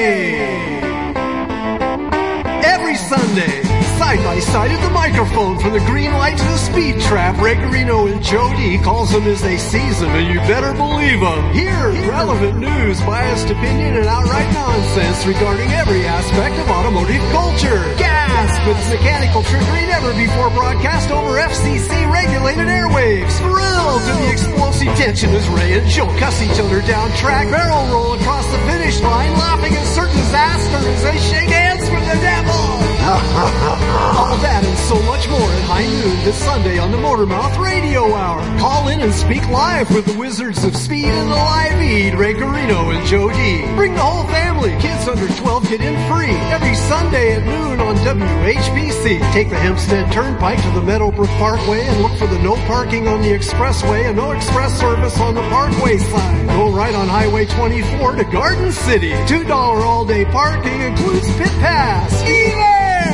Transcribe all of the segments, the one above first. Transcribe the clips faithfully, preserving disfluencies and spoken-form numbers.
Airwave! Every Sunday, side by side at the microphone, from the green light to the speed trap, Ray Garino and Joe D calls them as they seize them, and you better believe them. Hear relevant news, biased opinion, and outright nonsense regarding every aspect of automotive culture. Gasp! It's mechanical trickery never before broadcast over F C C-regulated airwaves. Thrill to the explosive tension as Ray and Joe cuss each other down track, barrel roll across the finish line, laughing at certain disaster as they shake hands for the devil. All that and so much more at high noon this Sunday on the Motormouth Radio Hour. Call in and speak live with the Wizards of Speed and the Live Eat, Ray Garino and Joe D. Bring the whole family. Kids under twelve get in free every Sunday at noon on W H B C. Take the Hempstead Turnpike to the Meadowbrook Parkway and look for the no parking on the expressway and no express service on the Parkway sign. Go right on Highway twenty-four to Garden City. two dollars all-day parking includes pit pass. Either!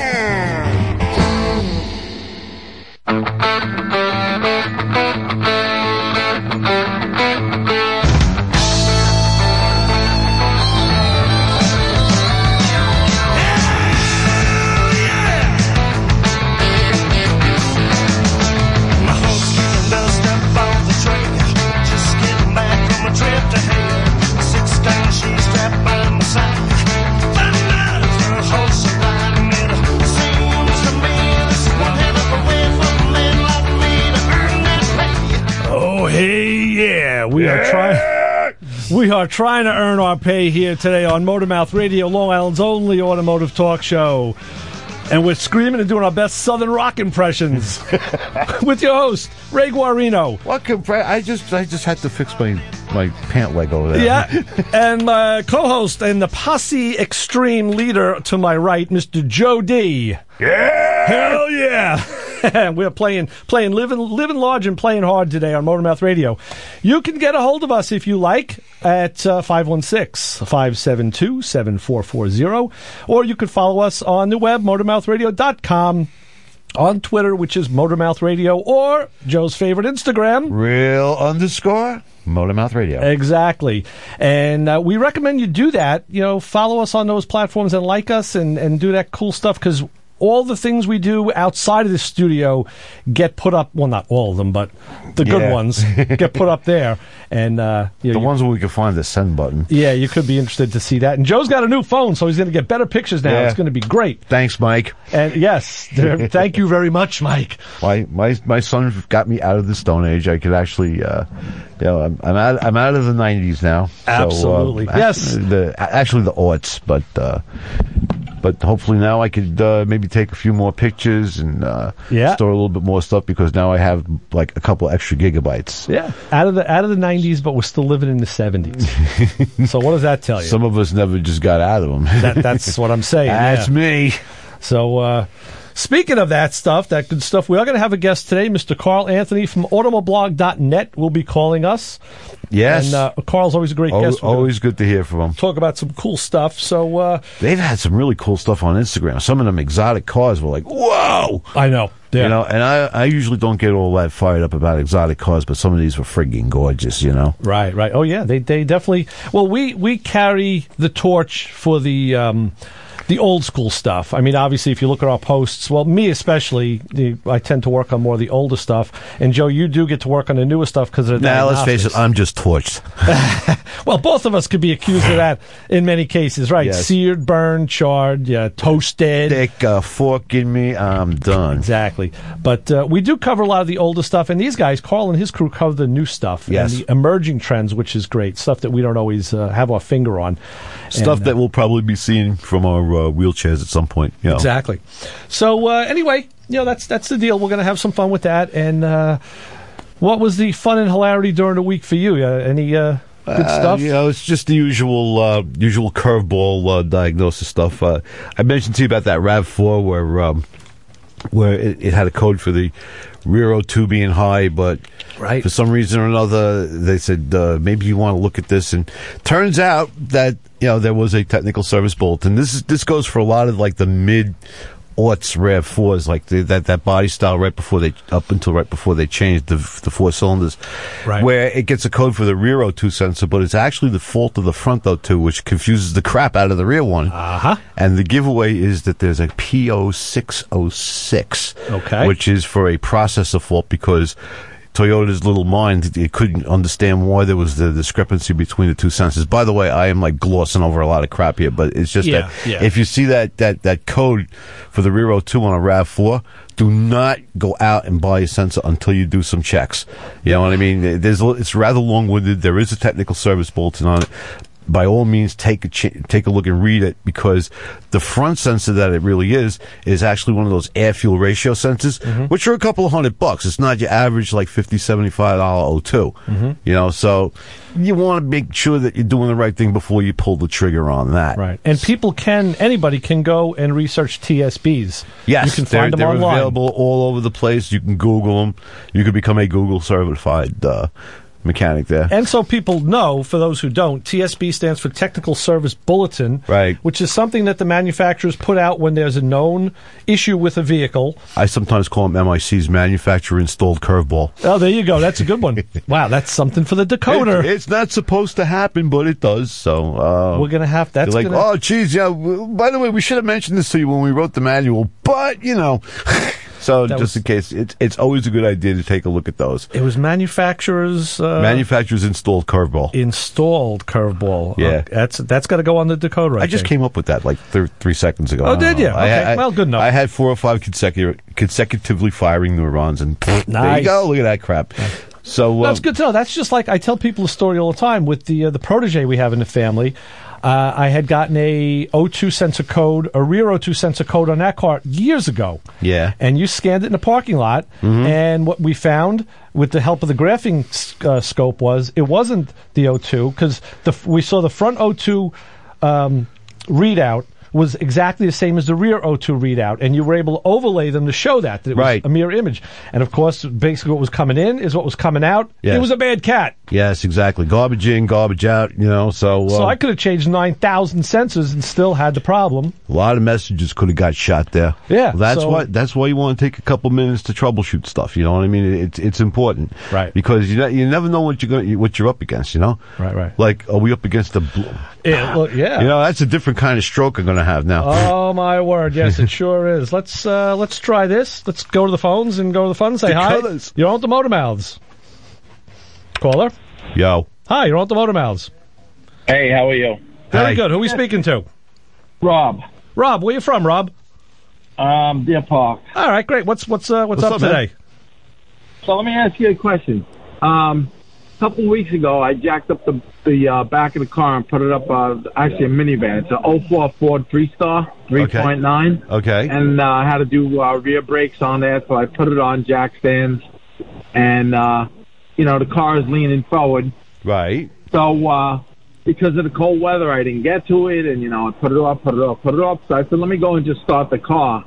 We are trying. We are trying to earn our pay here today on Motormouth Radio, Long Island's only automotive talk show, and we're screaming and doing our best Southern rock impressions with your host Ray Guarino. What compre- I just I just had to fix my my pant leg over there. Yeah, and my co-host and the Posse Extreme leader to my right, Mister Joe D. Yeah, hell yeah. We're playing, playing, living, living large and playing hard today on Motormouth Radio. You can get a hold of us if you like at uh, five one six, five seven two, seven four four zero, or you could follow us on the web, motormouth radio dot com, on Twitter, which is Motormouth Radio, or Joe's favorite Instagram, real underscore Motormouth Radio. Exactly. And uh, we recommend you do that. You know, follow us on those platforms and like us and, and do that cool stuff, because all the things we do outside of the studio get put up. Well, not all of them, but the good yeah. ones get put up there. And uh, you know, the you, ones where we can find the send button. Yeah, you could be interested to see that. And Joe's got a new phone, so he's going to get better pictures now. Yeah. It's going to be great. Thanks, Mike. And yes, thank you very much, Mike. My my my son got me out of the Stone Age. I could actually, uh, you know, I'm, I'm out I'm out of the nineties now. Absolutely. So, uh, yes. Actually the, actually the aughts, but. Uh, But hopefully now I could uh, maybe take a few more pictures and uh, yeah. store a little bit more stuff, because now I have like a couple extra gigabytes. Yeah, out of the out of the nineties, but we're still living in the seventies. So what does that tell you? Some of us never just got out of them. That, that's what I'm saying. That's yeah. me. So uh, speaking of that stuff, that good stuff, we are going to have a guest today. Mister Carl Anthony from automoblog dot net will be calling us. Yes. And uh, Carl's always a great always, guest. We're always good to hear from him. Talk about some cool stuff. So uh, they've had some really cool stuff on Instagram. Some of them exotic cars were like, whoa! I know. Yeah. You know, and I, I usually don't get all that fired up about exotic cars, but some of these were friggin' gorgeous, you know? Right, right. Oh, yeah, they they definitely... Well, we, we carry the torch for the... Um, the old school stuff. I mean, obviously, if you look at our posts, well, me especially, the, I tend to work on more of the older stuff. And Joe, you do get to work on the newer stuff because of the Now, let's face it, I'm just torched. Well, both of us could be accused of that in many cases, right? Yes. Seared, burned, charred, yeah, toasted. Stick a fork in me, I'm done. Exactly. But uh, we do cover a lot of the older stuff, and these guys, Carl and his crew, cover the new stuff yes. and the emerging trends, which is great. Stuff that we don't always uh, have our finger on. Stuff and, that uh, we'll probably be seeing from our uh, wheelchairs at some point. You know. Exactly. So uh, anyway, you know, that's that's the deal. We're going to have some fun with that. And uh, what was the fun and hilarity during the week for you? Uh, any uh, good uh, stuff? You know, it's just the usual uh, usual curveball uh, diagnosis stuff. Uh, I mentioned to you about that RAV four where um, where it, it had a code for the rear O two being high, but right. for some reason or another, they said uh, maybe you want to look at this. And turns out that you know there was a technical service bulletin. This is this goes for a lot of like the mid aughts Rav fours, like the, that that body style right before they up until right before they changed the the four cylinders, Right. where it gets a code for the rear O two sensor, but it's actually the fault of the front O two, which confuses the crap out of the rear one. Uh-huh. And the giveaway is that there's a P O six oh six, Okay. which is for a processor fault because Toyota's little mind, it couldn't understand why there was the discrepancy between the two sensors. By the way, I am like glossing over a lot of crap here, but it's just Yeah, that yeah. if you see that, that, that code for the rear O two on a RAV four, do not go out and buy a sensor until you do some checks. You know what I mean? There's, it's rather long-winded. There is a technical service bulletin on it. By all means, take a ch- take a look and read it, because the front sensor that it really is is actually one of those air fuel ratio sensors, Mm-hmm. which are a couple of hundred bucks. It's not your average like fifty, seventy-five dollar O two. Mm-hmm. You know, so you want to make sure that you're doing the right thing before you pull the trigger on that. Right. And people can, anybody can go and research T S Bs. Yes, You can they're, find them they're online. available all over the place. You can Google them. You can become a Google certified uh, mechanic there. And so people know, for those who don't, T S B stands for Technical Service Bulletin, Right. which is something that the manufacturers put out when there's a known issue with a vehicle. I sometimes call them M I C's manufacturer installed curveball. Oh, there you go. That's a good one. Wow, that's something for the decoder. It- it's not supposed to happen, but it does. So uh, We're going to have that's they're like, gonna, oh, geez, yeah. w- By the way, we should have mentioned this to you when we wrote the manual, but you know. So That just was- in case, it's it's always a good idea to take a look at those. It was manufacturers uh, Manufacturers installed curveball. installed curveball. Yeah. Uh, that's that's got to go on the decoder. I, I just think. came up with that like th- three seconds ago. Oh, did you? I- Okay, I- well, good enough. I had four or five consecutive, consecutively firing neurons, and there Nice. you go. Look at that crap. So uh, That's good to know. That's just like I tell people the story all the time with the uh, the protege we have in the family. Uh, I had gotten a O two sensor code, a rear O two sensor code on that car years ago. Yeah. And you scanned it in the parking lot, and what we found with the help of the graphing uh, scope was it wasn't the O two, because we saw the front O two um, readout was exactly the same as the rear O two readout, and you were able to overlay them to show that, that it was Right. a mirror image. And of course, basically what was coming in is what was coming out. Yes. It was a bad cat. Yes, exactly. Garbage in, garbage out. You know, so uh, So I could have changed nine thousand sensors and still had the problem. a lot of messages could have got shot there. Yeah, that's so- why. That's why you want to take a couple minutes to troubleshoot stuff. You know what I mean? It's it's important, Right. Because you ne- you never know what you're going what you're up against. You know, Right, right. Like, are we up against the? Bl- Yeah, well, yeah. You know, that's a different kind of stroke I'm going to have now. Oh my word! Yes, it sure is. Let's uh, let's try this. Let's go to the phones and go to the phone and say The hi. colours. You're on with the Motor Mouths. Caller. Yo, Hi, you're on with the Motor Mouths. Hey, how are you? Very Hi. good. Who are we speaking to? Rob. Rob. Where you from, Rob? Um, Deer Park. All right, great. What's what's uh, what's, What's up, up, man? today? So let me ask you a question. Um, a couple of weeks ago, I jacked up the the uh, back of the car and put it up, uh, actually a minivan. It's an oh four Ford three-star, three point nine. okay. And uh, I had to do uh, rear brakes on there, so I put it on jack stands. And, uh, you know, the car is leaning forward. Right. So uh, because of the cold weather, I didn't get to it. And, you know, I put it off, put it off, put it off. So I said, let me go and just start the car.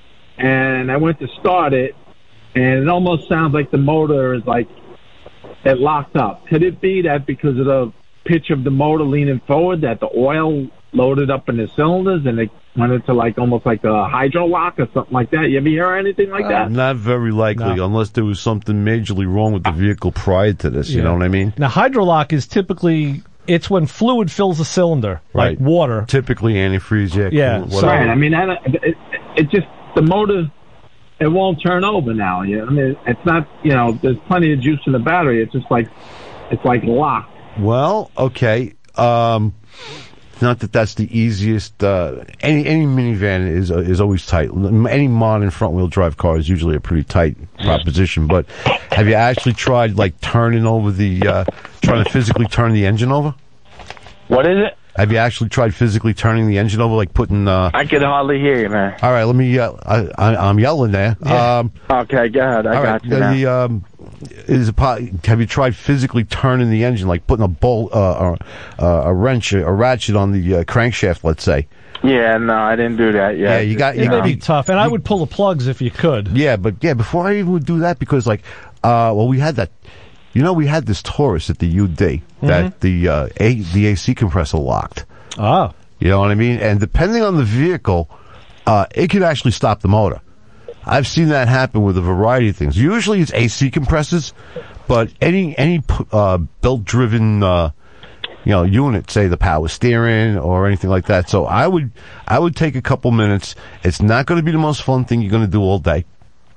And I went to start it, and it almost sounds like the motor is like it locked up. Could it be that because of the pitch of the motor leaning forward, that the oil loaded up in the cylinders and it went into like almost like a hydro lock or something like that? You ever hear anything like that? Not very likely, No. unless there was something majorly wrong with the vehicle prior to this. You Yeah. know what I mean? Now, hydrolock is typically it's when fluid fills a cylinder, Right. like water. Typically antifreeze, yeah. Yeah, cool, so- whatever. Right. I mean, I, don't- it, it just the motor. It won't turn over now. You know? I mean, it's not. You know, there's plenty of juice in the battery. It's just like it's like locked. Well, okay. Um, not that that's the easiest. Uh, any any minivan is uh, is always tight. Any modern front wheel drive car is usually a pretty tight proposition. But have you actually tried like turning over the, uh, trying to physically turn the engine over? What is it? Have you actually tried physically turning the engine over, like putting? Uh, I can hardly hear you, man. all right, let me. Uh, I, I, I'm yelling there. Yeah. Um, Okay, go ahead. I all got right. you the, now. the, um, is it, po- have you tried physically turning the engine, like putting a bolt, uh, uh, a wrench, a ratchet on the uh, crankshaft, let's say? Yeah, no, I didn't do that yet. Yeah, you got. It You may got be tough, and I would pull the plugs if you could. Yeah, but yeah, before I even would do that, because like, uh, well, we had that. You know, we had this Taurus at the U D that the uh, a, the A C compressor locked. Ah, You know what I mean? And depending on the vehicle, uh, it could actually stop the motor. I've seen that happen with a variety of things. Usually it's A C compressors, but any any uh, belt-driven uh, you know unit, say the power steering or anything like that. So I would I would take a couple minutes. It's not going to be the most fun thing you're going to do all day,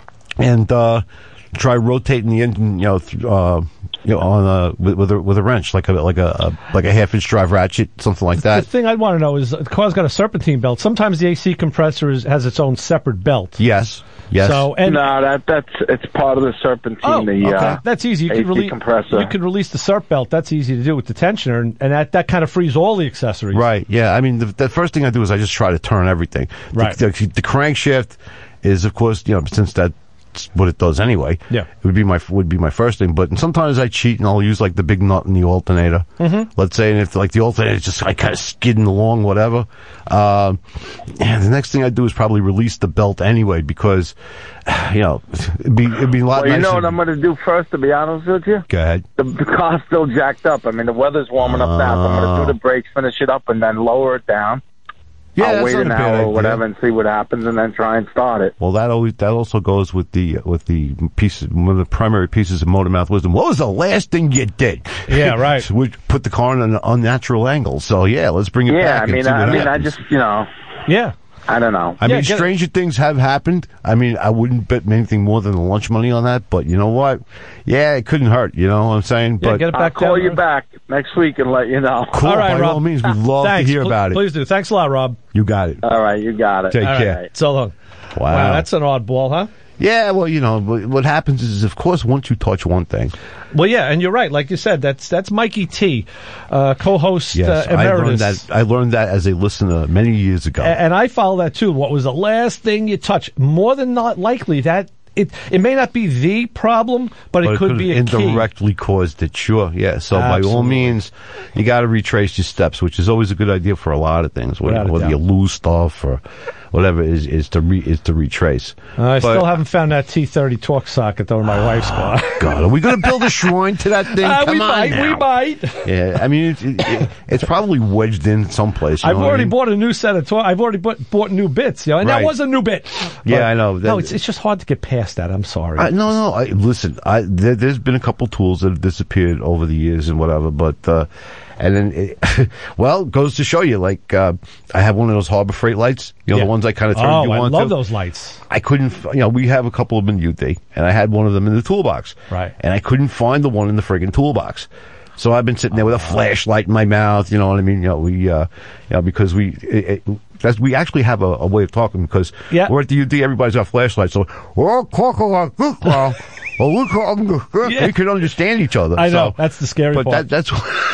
and uh, try rotating the engine, you know, th- uh, you know, on a with, with a with a wrench, like a like a, a like a half inch drive ratchet, something like that. The thing I'd want to know is the car's got a serpentine belt. Sometimes the A C compressor is, has its own separate belt. Yes. Yes. So and no, that that's it's part of the serpentine. oh, the okay. uh, That's easy. You A could C release compressor. You could release the serp belt. That's easy to do with the tensioner, and, and that that kind of frees all the accessories. Right. Yeah. I mean, the, the first thing I do is I just try to turn everything. Right. The, the, the crankshaft is, of course, you know, since that's what it does anyway. Yeah. It would be my would be my first thing. But sometimes I cheat and I'll use like the big nut in the alternator. Mm-hmm. Let's say, and if like the alternator is just like kind of skidding along, whatever. Uh, and the next thing I do is probably release the belt anyway, because you know it'd be it'd be a lot. Well, you nicer. know what I'm going to do first, to be honest with you? Go ahead. The, the car's still jacked up. I mean, the weather's warming up now, so I'm going to do the brakes, finish it up, and then lower it down. Yeah, I'll that's wait not an a bad hour or idea. whatever and see what happens, and then try and start it. Well, that always that also goes with the with the pieces, one of the primary pieces of Motor Mouth wisdom. What was the last thing you did? Yeah, right. We put the car in an unnatural angle. So yeah, let's bring it Yeah, back. I and mean, see I, what I mean, I happens. just, you know, Yeah. I don't know. I Yeah, mean, get it. stranger things have happened. I mean, I wouldn't bet anything more than the lunch money on that. But you know what? Yeah, it couldn't hurt. You know what I'm saying? Yeah, but get it I'll back call down you there. back next week and let you know. cool. All right, By Rob. all means, we'd love Thanks. to hear Pl- about it. Please do. Thanks a lot, Rob. You got it. All right, you got it. Take All care. right. So long. Wow. Wow, that's an oddball, huh? Yeah, well, you know, what what happens is, of course, once you touch one thing, Well, yeah, and you're right. Like you said, that's that's Mikey T, uh, co-host yes, uh, I learned emeritus. that. I learned that as a listener many years ago. A- And I follow that too. What was the last thing you touch? More than not likely that it it may not be the problem, but, But it could be a key. indirectly caused it. Sure, yeah. So by all Absolutely. means, you got to retrace your steps, which is always a good idea for a lot of things. Whether, Without a whether you doubt. lose stuff or whatever is is to re, is to retrace. I But- still haven't found that T thirty torque socket though in my wife's car. God, are we going to build a shrine to that thing? Uh, Come we on might, now. we might. Yeah, I mean, it, it, it, it's probably wedged in someplace. You I've know what I already mean? bought a new set of toy. I've already bought, bought new bits, you know, and Right. that was a new bit. Yeah, But- I know. That- no, it's it's just hard to get past that. I'm sorry. I, no, no. I, listen, I, there, there's been a couple tools that have disappeared over the years and whatever, but uh, and then, it, well, it goes to show you. Like, uh, I have one of those Harbor Freight lights. You know, Yeah. the ones I kind of turned oh, you I on love to. those lights. I couldn't. f- You know, we have a couple of them in U D, and I had one of them in the toolbox. Right. And I couldn't find the one in the friggin' toolbox. So I've been sitting there with a flashlight in my mouth. You know what I mean? You know, we, uh, you know, because we. It, it, that's, we actually have a, a way of talking because Yeah. we're at the U D. Everybody's got flashlights, so we're all talking like this now. Well, look, I'm, Yeah. we can understand each other. I know. So, That's the scary but part. that, that's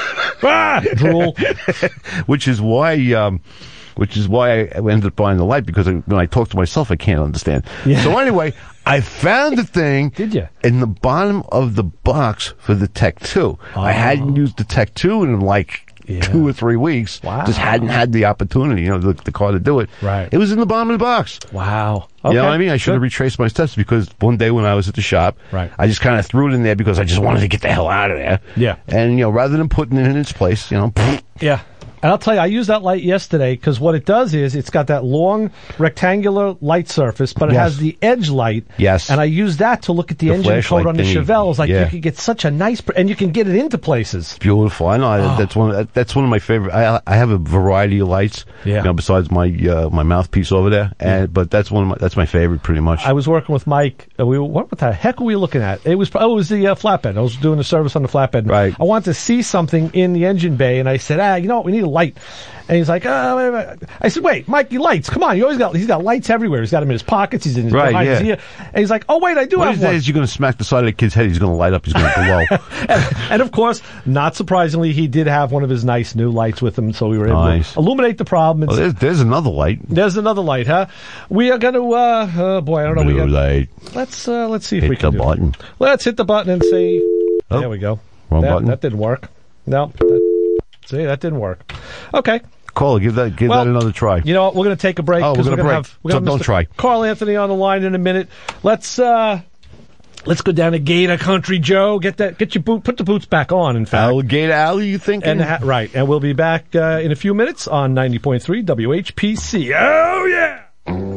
ah, drool. which is why, um, which is why I ended up buying the light, because I, when I talk to myself, I can't understand. Yeah. So anyway, I found the thing. Did ya? In the bottom of the box for the Tech two. I hadn't used the Tech two in like Yeah. two or three weeks. Wow. Just hadn't had the opportunity, you know, the, the car to do it. Right. It was in the bottom of the box. Wow. You know what I Okay. mean? I should have Good. retraced my steps, because one day when I was at the shop, Right. I just kind of threw it in there because I just wanted to get the hell out of there. Yeah. And, you know, rather than putting it in its place, you know, Yeah. And I'll tell you, I used that light yesterday because what it does is it's got that long rectangular light surface, but it Yes. has the edge light. Yes. And I use that to look at the, The engine code flashlight on the thingy. Chevelles. Like Yeah. you can get such a nice, pr- and you can get it into places. beautiful. I know Oh. that's one. Of, that's one of my favorite. I I have a variety of lights. Yeah. You know, besides my uh, my mouthpiece over there, and but that's one of my that's my favorite, pretty much. I was working with Mike. Uh, we were, what the heck were we looking at? It was oh, it was the uh, flatbed. I was doing the service on the flatbed. Right. I wanted to see something in the engine bay, and I said, ah, you know what? We need a light. And he's like, oh, wait, wait. I said, wait, Mikey, lights. Come on. You always got. He's got lights everywhere. He's got them in his pockets. He's in his Right, behind his yeah. ear. And he's like, oh wait, I do One have of these one. days, you're going to smack the side of the kid's head. He's going to light up. He's going to glow. and, and of course, not surprisingly, he did have one of his nice new lights with him, so we were able Nice. to illuminate the problem. And Well, there's, there's another light. there's another light, huh? We are going to. Uh, oh boy, I don't know. We Blue got, light. let's uh, let's see if Hit we can the do it. button. Let's hit the button and see. Oh, There we go. wrong that, button. That didn't work. No. That, see, that didn't work. Okay. Call. Give that. Give Well, that another try. You know what? We're going to take a break. Oh, we're 'cause gonna gonna break. Have, we're So gonna have don't Mister try. Carl Anthony on the line in a minute. Let's uh, let's go down to Gator Country, Joe. Get that. Get your boot. Put the boots back on. In fact. Alligator Alley. You thinking? And ha- right, and we'll be back uh, in a few minutes on ninety point three W H P C. Oh yeah.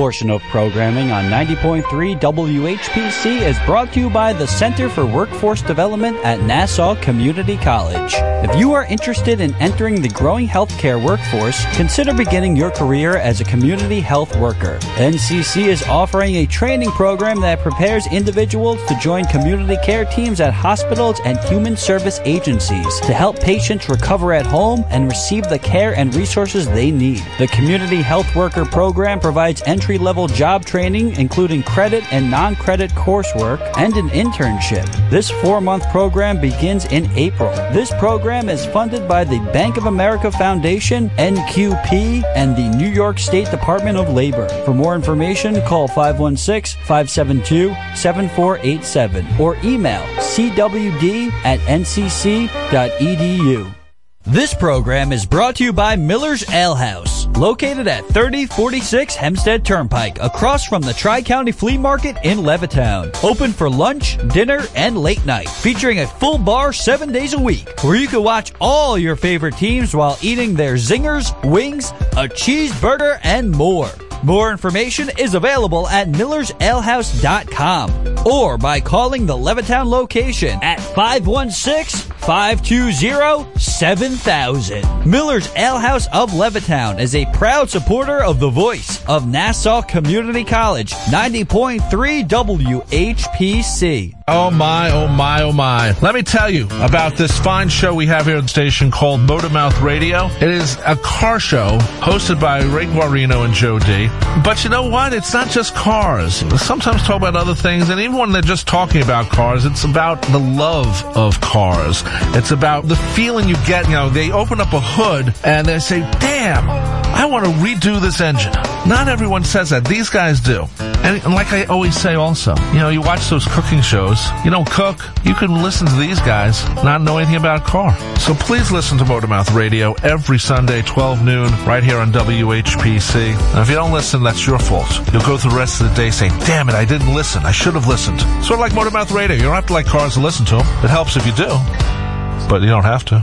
portion of programming on ninety point three W H P C is brought to you by the Center for Workforce Development at Nassau Community College. If you are interested in entering the growing healthcare workforce, consider beginning your career as a community health worker. N C C is offering a training program that prepares individuals to join community care teams at hospitals and human service agencies to help patients recover at home and receive the care and resources they need. The Community Health Worker program provides entry-level job training, including credit and non-credit coursework, and an internship. This four-month program begins in April. This program is funded by the Bank of America Foundation, N Q P, and the New York State Department of Labor. For more information, call five one six, five seven two, seven four eight seven or email c w d at n c c dot e d u. This program is brought to you by Miller's Ale House, located at thirty forty-six Hempstead Turnpike, across from the Tri-County Flea Market in Levittown. Open for lunch, dinner, and late night, featuring a full bar seven days a week, where you can watch all your favorite teams while eating their zingers, wings, a cheeseburger, and more. More information is available at millers ale house dot com or by calling the Levittown location at five one six, five two zero, seven thousand. Miller's Ale House of Levittown is a proud supporter of the voice of Nassau Community College, ninety point three W H P C. Oh my, oh my, oh my. Let me tell you about this fine show we have here at the station called Motormouth Radio. It is a car show hosted by Ray Guarino and Joe D. But you know what? It's not just cars. Sometimes talk about other things, and even when they're just talking about cars, it's about the love of cars. It's about the feeling you get. You know, they open up a hood and they say, damn, I want to redo this engine. Not everyone says that. These guys do. And, and like I always say also, you know, you watch those cooking shows, you don't cook, you can listen to these guys, not know anything about a car. So please listen to Motormouth Radio every Sunday, twelve noon, right here on W H P C. And if you don't listen, that's your fault. You'll go through the rest of the day saying, damn it, I didn't listen. I should have listened. Sort of like Motormouth Radio. You don't have to like cars to listen to them. It helps if you do, but you don't have to.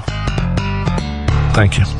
Thank you.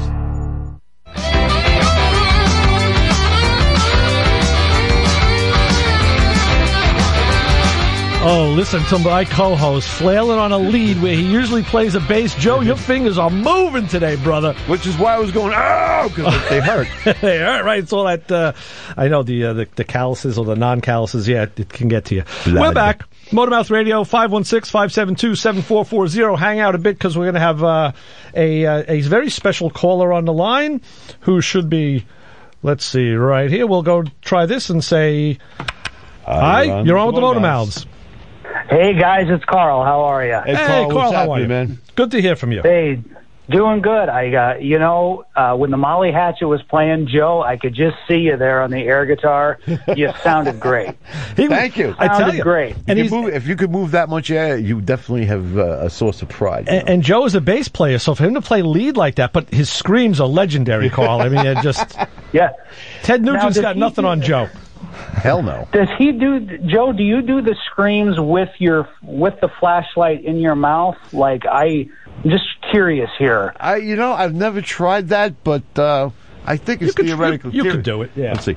Oh, listen to my co-host flailing on a lead where he usually plays a bass. Joe, your fingers are moving today, brother. Which is why I was going, oh, because they hurt. They hurt, right? It's all that, uh, I know, the, uh, the the calluses or the non-calluses, yeah, it can get to you. Blood. We're back. Motormouth Radio, five one six, five seven two, seven four four zero. Hang out a bit because we're going to have uh, a, uh, a very special caller on the line who should be, let's see, right here. We'll go try this and say, hi, Hi you're on with the Motormouths. Hey guys, it's Carl. How are you? Hey, Carl, Carl how are you, man? Good to hear from you. Hey, doing good. I, uh, you know, uh, when the Molly Hatchet was playing, Joe, I could just see you there on the air guitar. You sounded great. He, Thank you. I tell you, great. And you move, if you could move that much air, you definitely have uh, a source of pride. And, and Joe is a bass player, so for him to play lead like that, but his screams are legendary, Carl. I mean, they're just yeah. Ted Nugent's now, got he, nothing on Joe. Hell no. Does he do, Joe, do you do the screams with your with the flashlight in your mouth? Like, I, I'm just curious here. I, you know, I've never tried that, but uh, I think it's you theoretical. Could, you, you theory. could do it, yeah. Let's see.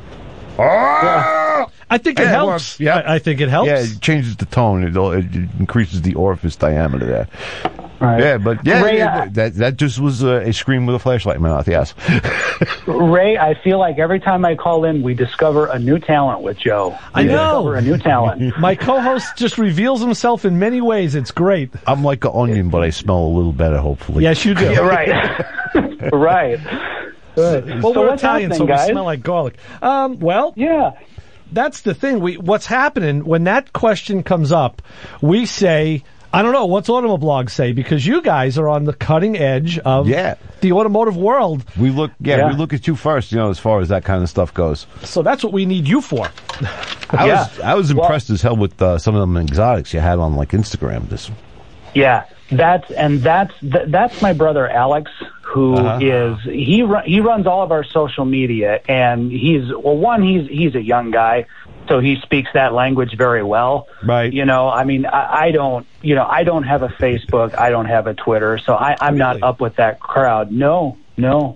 Yeah. I think it yeah, helps. Or, yeah. I, I think it helps. Yeah, it changes the tone. It, it increases the orifice diameter there. Right. Yeah, but yeah, Ray, yeah uh, that that just was a, a scream with a flashlight in my mouth, yes. Ray, I feel like every time I call in, we discover a new talent with Joe. We I know. discover a new talent. My co-host just reveals himself in many ways. It's great. I'm like an onion, but I smell a little better, hopefully. Yes, you do. Yeah, right. Right. Good. Well, so we're what's Italian, so guys? we smell like garlic. Um, well, yeah. That's the thing. We what's happening when that question comes up, we say, I don't know, what's Automoblog say? Because you guys are on the cutting edge of yeah. the automotive world. We look, yeah, yeah, we look at you first, you know, as far as that kind of stuff goes. So that's what we need you for. I yeah. was, I was impressed well, as hell with uh, some of them exotics you had on like Instagram. This, yeah, that's and that's th- that's my brother Alex, who uh-huh. is he ru- he runs all of our social media, and he's well, one he's he's a young guy. So he speaks that language very well. Right. You know, I mean, I, I don't, you know, I don't have a Facebook. I don't have a Twitter. So I, I'm really? not up with that crowd. No, no.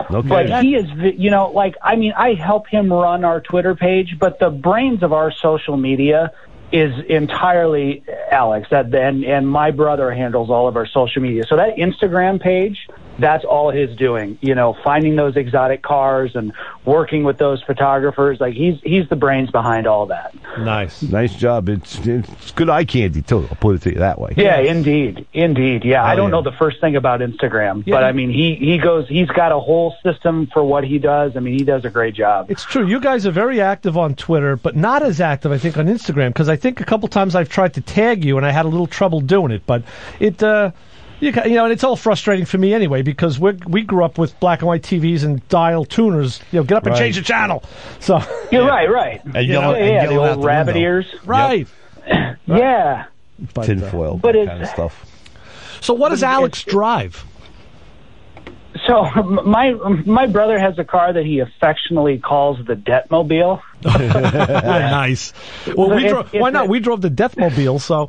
Okay. But he is, you know, like, I mean, I help him run our Twitter page, but the brains of our social media is entirely Alex. That and and my brother handles all of our social media. So that Instagram page, that's all his doing. You know, finding those exotic cars and working with those photographers. Like he's he's the brains behind all that. Nice, nice job. It's it's good eye candy too. I'll put it to you that way. Yeah, indeed, indeed. Yeah, oh, I don't yeah. know the first thing about Instagram, yeah. but I mean, he he goes. He's got a whole system for what he does. I mean, he does a great job. It's true. You guys are very active on Twitter, but not as active, I think, on Instagram. Because I think a couple times I've tried to tag you, and I had a little trouble doing it. But it, uh, you, you know, and it's all frustrating for me anyway because we we grew up with black and white T Vs and dial tuners. You know, get up and Right. change the channel. So You're right, right. And You yellow- know, and yeah, yellow the out old the rabbit window. ears. right. Yeah. But, uh, Tinfoil, but that it's- kind of stuff. so what does Alex drive? So my my brother has a car that he affectionately calls the Deathmobile. Nice. Well, we It's- drove, it's why not? a- We drove the Deathmobile, so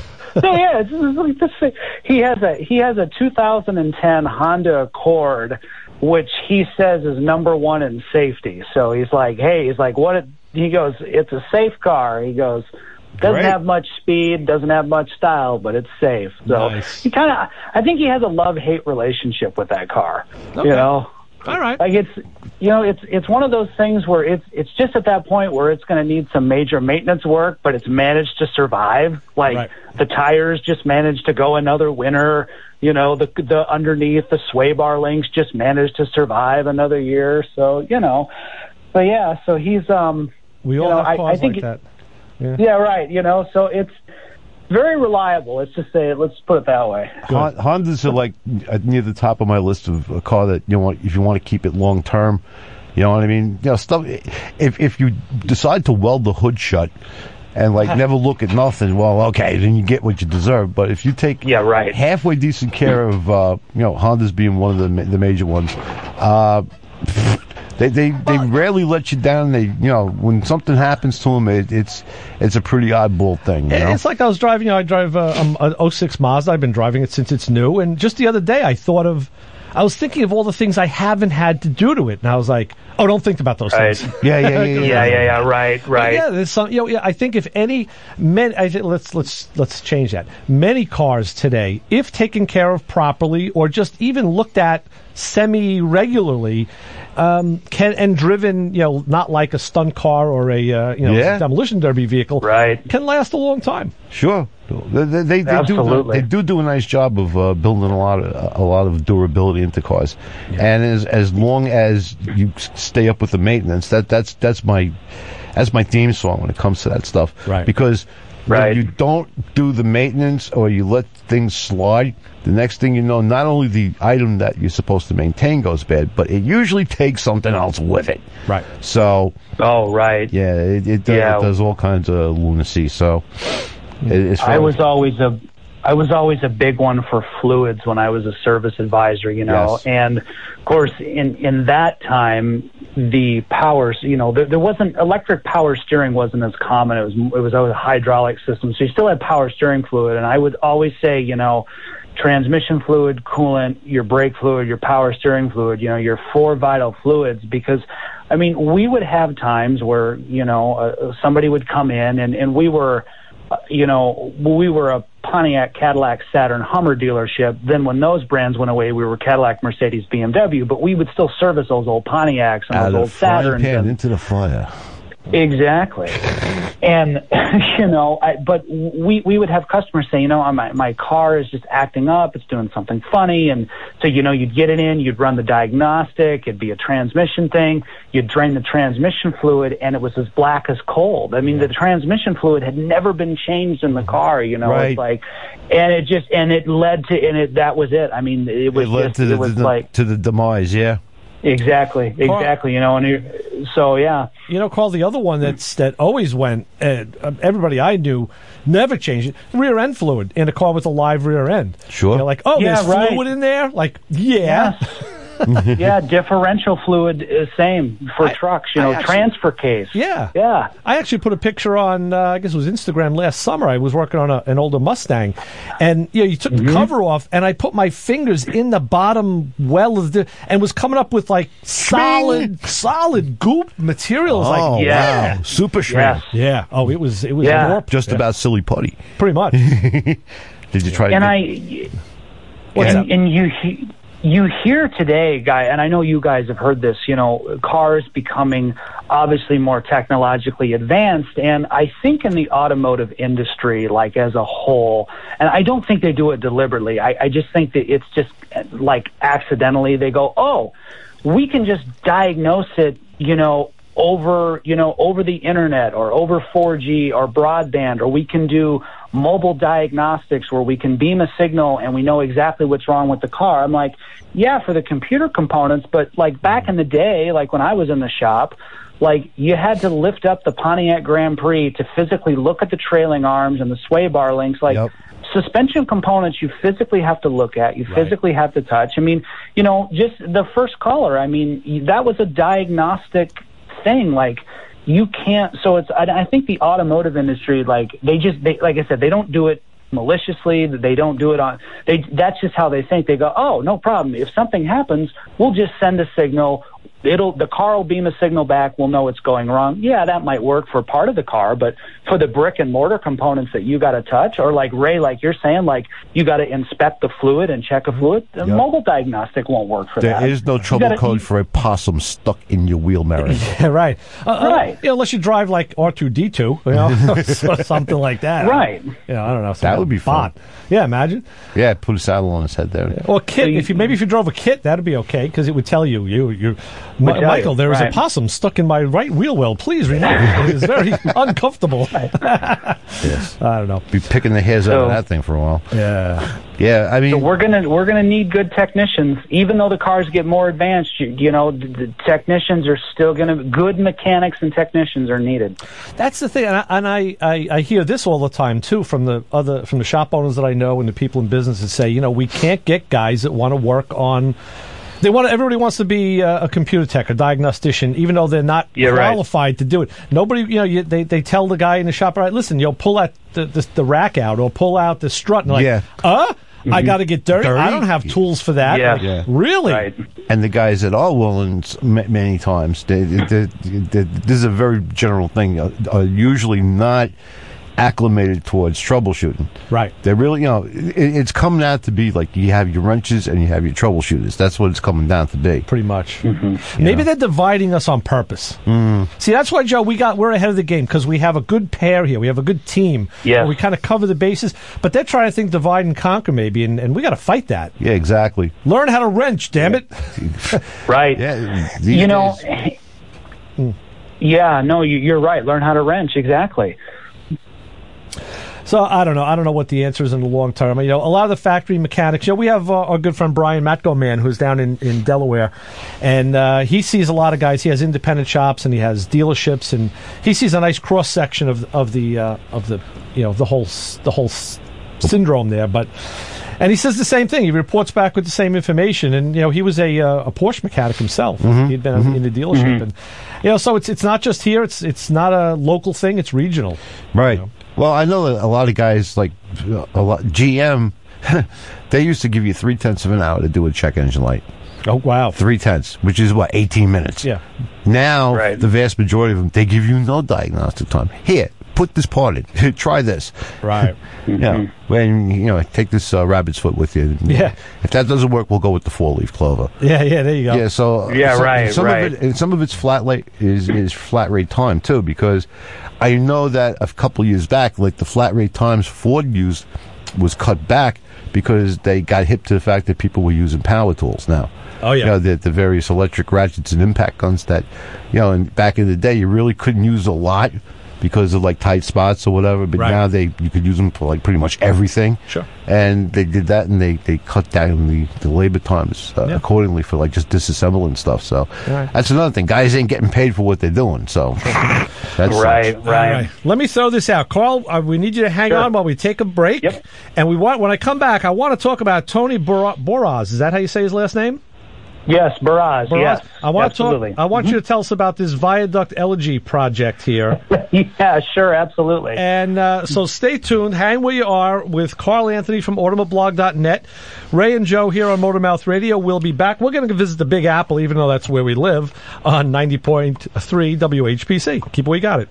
So yeah, it's, it's like this thing. He has a he has a two thousand ten Honda Accord, which he says is number one in safety. So he's like, hey, he's like, what? It, he goes, it's a safe car. He goes, doesn't Great. have much speed, doesn't have much style, but it's safe. So Nice. he kind of, I think he has a love hate relationship with that car. Okay. You know. all right. Like it's, you know, it's it's one of those things where it's it's just at that point where it's going to need some major maintenance work, but it's managed to survive. Like Right. the tires just managed to go another winter. You know, the the underneath the sway bar links just managed to survive another year. So you know, but yeah, so he's um, We you all know, have I- I cars think like it- that. yeah, right. You know, so it's very reliable. Let's just say it. Let's put it that way. Hon- Hondas are like uh, near the top of my list of a car that you want if you want to keep it long term. You know what I mean? You know, stuff. If if you decide to weld the hood shut and like never look at nothing, well, okay, then you get what you deserve. But if you take Yeah, right. halfway decent care of uh, you know Hondas being one of the ma- the major ones. Uh, They, they they rarely let you down. They you know when something happens to them, it, it's it's a pretty oddball thing. You know? It's like I was driving, you know, I drive uh, um, an oh six Mazda. I've been driving it since it's new. And just the other day, I thought of, I was thinking of all the things I haven't had to do to it. And I was like, oh, don't think about those Right. things. yeah, yeah, yeah, yeah, Yeah, yeah, yeah. Right, right. Yeah, there's some. You know, yeah, I think if any, many, I think let's let's let's change that. Many cars today, if taken care of properly, or just even looked at semi regularly, um, can and driven, you know, not like a stunt car or a uh, you know Yeah. demolition derby vehicle, Right. can last a long time. Sure, they, they, they, they do Absolutely. they do do a nice job of uh, building a lot of a lot of durability into cars, and as as long as you s- stay up with the maintenance, that that's that's my that's my theme song when it comes to that stuff. Right. Because Right. when you don't do the maintenance or you let things slide, the next thing you know, not only the item that you're supposed to maintain goes bad, but it usually takes something else with it. Right. So Oh, right. yeah, it, it, does, Yeah. it does all kinds of lunacy. So it, it's I was always a I was always a big one for fluids when I was a service advisor, you know. Yes. And of course in in that time the powers, you know, there, there wasn't electric power steering wasn't as common. It was it was always a hydraulic system. So you still had power steering fluid, and I would always say, you know, transmission fluid, coolant, your brake fluid, your power steering fluid, you know, your four vital fluids, because I mean, we would have times where, you know, uh, somebody would come in and, and we were, uh, you know, we were a Pontiac, Cadillac, Saturn, Hummer dealership. Then when those brands went away, we were Cadillac, Mercedes, B M W, but we would still service those old Pontiacs and out those of old the frying Saturns. pan and- into the fire. Exactly. And, you know, I, but we, we would have customers say, you know, my, my car is just acting up. It's doing something funny. And so, you know, you'd get it in, you'd run the diagnostic. It'd be a transmission thing. You'd drain the transmission fluid and it was as black as coal. I mean, the transmission fluid had never been changed in the car, you know, Right. it's like, and it just, and it led to, and it, that was it. I mean, it was It led just, to the, it was the- like, to the demise. Yeah. exactly, exactly, you know, and it, so, yeah. You know, Carl, the other one that's that always went, uh, everybody I knew never changed it, rear end fluid in a car with a live rear end. Sure. You're like, oh, Yeah, there's right. fluid in there? Like, yeah. yeah, differential fluid is same for I, trucks. You know, actually, transfer case. Yeah, yeah. I actually put a picture on. Uh, I guess it was Instagram last summer. I was working on a, an older Mustang, and you know, you took mm-hmm. the cover off, and I put my fingers in the bottom well of the, and was coming up with like solid, solid goop material. Oh, like, yeah. wow. Super shrimp. Yes. Yeah. Oh, it was, it was yeah. warped. Just yeah. about silly putty. Pretty much. Did you try to and get... I, What's and, and you he, you hear today, guy, and I know you guys have heard this, you know, cars becoming obviously more technologically advanced, and I think in the automotive industry, like as a whole, and I don't think they do it deliberately, I, I just think that it's just like accidentally they go, oh, we can just diagnose it, you know, over, you know, over the internet or over four G or broadband, or we can do mobile diagnostics where we can beam a signal and we know exactly what's wrong with the car. I'm like, yeah, for the computer components, but like back in the day, like when I was in the shop, like you had to lift up the Pontiac Grand Prix to physically look at the trailing arms and the sway bar links. Like yep. suspension components you physically have to look at, you right. physically have to touch. I mean, you know, just the first color, I mean, that was a diagnostic thing. Like, you can't, so it's, I, I think the automotive industry, like, they just, they, like I said, they don't do it maliciously, they don't do it on, they, that's just how they think. They go, oh, no problem. If something happens, we'll just send a signal. It'll, the car will beam a signal back. We'll know what's going wrong. Yeah, that might work for part of the car, but for the brick and mortar components that you got to touch, or like Ray, like you're saying, like you got to inspect the fluid and check a fluid. The yep. mobile diagnostic won't work for there that. There is no trouble gotta, code you, for a possum stuck in your wheel mirror. Yeah, right. Uh, right. Uh, you know, unless you drive like R two D two, you know, something like that. Right. You know, I don't know. That would be fun. Bot. Yeah, imagine. Yeah, put a saddle on his head there. Yeah. Or Kit. So you, if you maybe if you drove a Kit, that'd be okay because it would tell you, you, you, M- Michael, there is right. a possum stuck in my right wheel well. Please remove it. It is very uncomfortable. Yes. I don't know. Be picking the hairs so, out of that thing for a while. Yeah. Yeah, I mean, so we're gonna we're gonna need good technicians, even though the cars get more advanced. You, you know, the, the technicians are still gonna good mechanics and technicians are needed. That's the thing, and, I, and I, I, I hear this all the time too from the other from the shop owners that I know and the people in business that say, you know, we can't get guys that want to work on. They want. Everybody wants to be uh, a computer tech, a diagnostician, even though they're not yeah, qualified right. to do it. Nobody, you know, you, they they tell the guy in the shop, all right, listen, you'll pull that the, the, the rack out or pull out the strut, and like, yeah. uh, mm-hmm. I got to get dirty? dirty. I don't have tools for that. Yeah, like, yeah. really. Right. And the guys at all Willans, many times, they, they, they, this is a very general thing. Uh, are usually not acclimated towards troubleshooting. Right. They're really, you know, it, it's coming out to be like you have your wrenches and you have your troubleshooters. That's what it's coming down to be. Pretty much. Mm-hmm. Maybe know? they're dividing us on purpose. Mm. See, that's why, Joe, we got we're ahead of the game because we have a good pair here. We have a good team. Yeah. We kind of cover the bases, but they're trying to think divide and conquer maybe, and, and we got to fight that. Yeah, exactly. Learn how to wrench, damn it. Right. Yeah. You know. Days. Yeah. No, you, you're right. Learn how to wrench. Exactly. So I don't know. I don't know what the answer is in the long term. You know, a lot of the factory mechanics. You know, we have uh, our good friend Brian Matgoman, who's down in, in Delaware, and uh, he sees a lot of guys. He has independent shops and he has dealerships, and he sees a nice cross section of of the uh, of the you know the whole the whole s- syndrome there. But and he says the same thing. He reports back with the same information. And you know, he was a uh, a Porsche mechanic himself. Mm-hmm. He'd been mm-hmm. in the dealership, mm-hmm. and you know, so it's it's not just here. It's it's not a local thing. It's regional. Right. You know? Well, I know a lot of guys like a lot, G M. They used to give you three tenths of an hour to do a check engine light. Oh wow, three tenths, which is what eighteen minutes. Yeah. Now right. the vast majority of them, they give you no diagnostic time. Here, put this part in. Try this. Right. You know, when you know, take this uh, rabbit's foot with you. Yeah. If that doesn't work, we'll go with the four leaf clover. Yeah, yeah. There you go. Yeah. So yeah, some, right, some right. of it, and some of it's flat rate is is flat rate time too, because I know that a couple of years back, like the flat rate times Ford used was cut back because they got hip to the fact that people were using power tools now. Oh yeah. You know, the, the various electric ratchets and impact guns that, you know, and back in the day you really couldn't use a lot because of like tight spots or whatever, but right. now they you could use them for like pretty much everything. Sure. And they did that, and they, they cut down the, the labor times uh, yeah. accordingly for like just disassembling stuff. So right. that's another thing. Guys ain't getting paid for what they're doing. So that's right, right. right. Let me throw this out, Carl. Uh, we need you to hang sure. on while we take a break. Yep. And we want when I come back, I want to talk about Tony Bor- Boraz. Is that how you say his last name? Yes, Barrage. Barrage. Yes, I want absolutely. to talk. I want mm-hmm. you to tell us about this Viaduct Elegy project here. Yeah, sure, absolutely. And uh, so stay tuned. Hang where you are with Carl Anthony from Automoblog dot net. Ray and Joe here on Motormouth Radio. We'll be back. We're going to visit the Big Apple, even though that's where we live, on ninety point three W H P C. Keep it where you got it.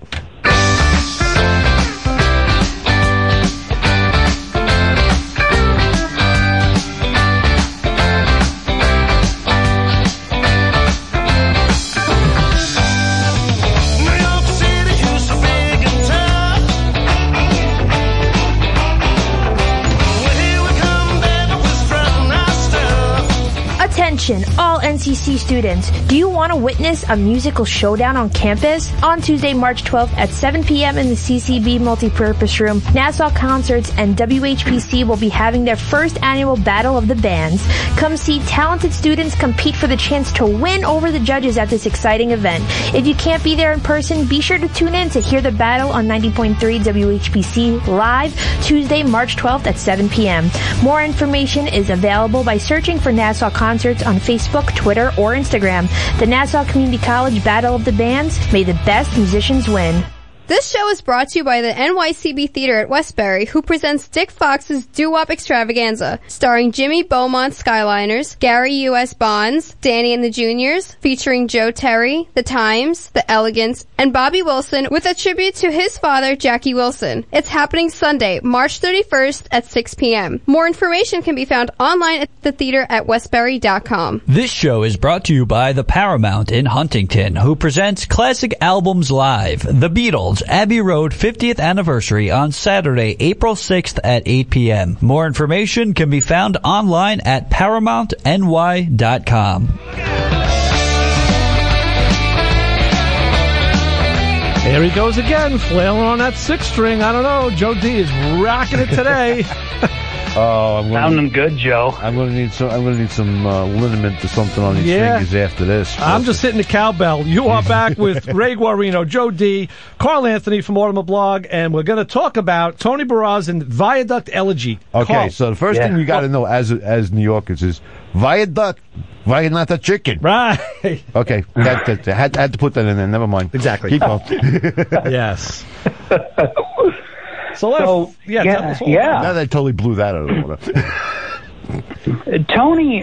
Attention, all N C C students. Do you want to witness a musical showdown on campus? On Tuesday, March twelfth at seven p.m. in the C C B Multipurpose Room, Nassau Concerts and W H P C will be having their first annual Battle of the Bands. Come see talented students compete for the chance to win over the judges at this exciting event. If you can't be there in person, be sure to tune in to hear the battle on ninety point three W H P C live Tuesday, March twelfth at seven p.m. More information is available by searching for Nassau Concerts on Facebook, Twitter, or Instagram. The Nassau Community College Battle of the Bands. May the best musicians win. This show is brought to you by the N Y C B Theater at Westbury, who presents Dick Fox's Doo-Wop Extravaganza, starring Jimmy Beaumont Skyliners, Gary U S Bonds, Danny and the Juniors, featuring Joe Terry, The Times, The Elegants, and Bobby Wilson, with a tribute to his father, Jackie Wilson. It's happening Sunday, March thirty-first at six p.m. More information can be found online at the theater at westbury dot com. This show is brought to you by the Paramount in Huntington, who presents Classic Albums Live, The Beatles, Abbey Road fiftieth Anniversary on Saturday, April sixth at eight p.m. More information can be found online at paramount n y dot com. There he goes again, flailing on that six string. I don't know. Joe D is rocking it today. Oh, I'm gonna, sounding good, Joe. I'm going to need some. I'm going to need some uh, liniment or something on these yeah. fingers after this. I'm just hitting the cowbell. You are back with Ray Guarino, Joe D, Carl Anthony from Automoblog, and we're going to talk about Tony Barraz and Viaduct Elegy. Okay, Carl. so the first yeah. thing you got to know as as New Yorkers is Viaduct. Why not the chicken? Right. Okay, that, that, that had, had to put that in there. Never mind. Exactly. Keep going. Yes. So, so yeah, yeah, yeah. Now they totally blew that out of the water. Tony,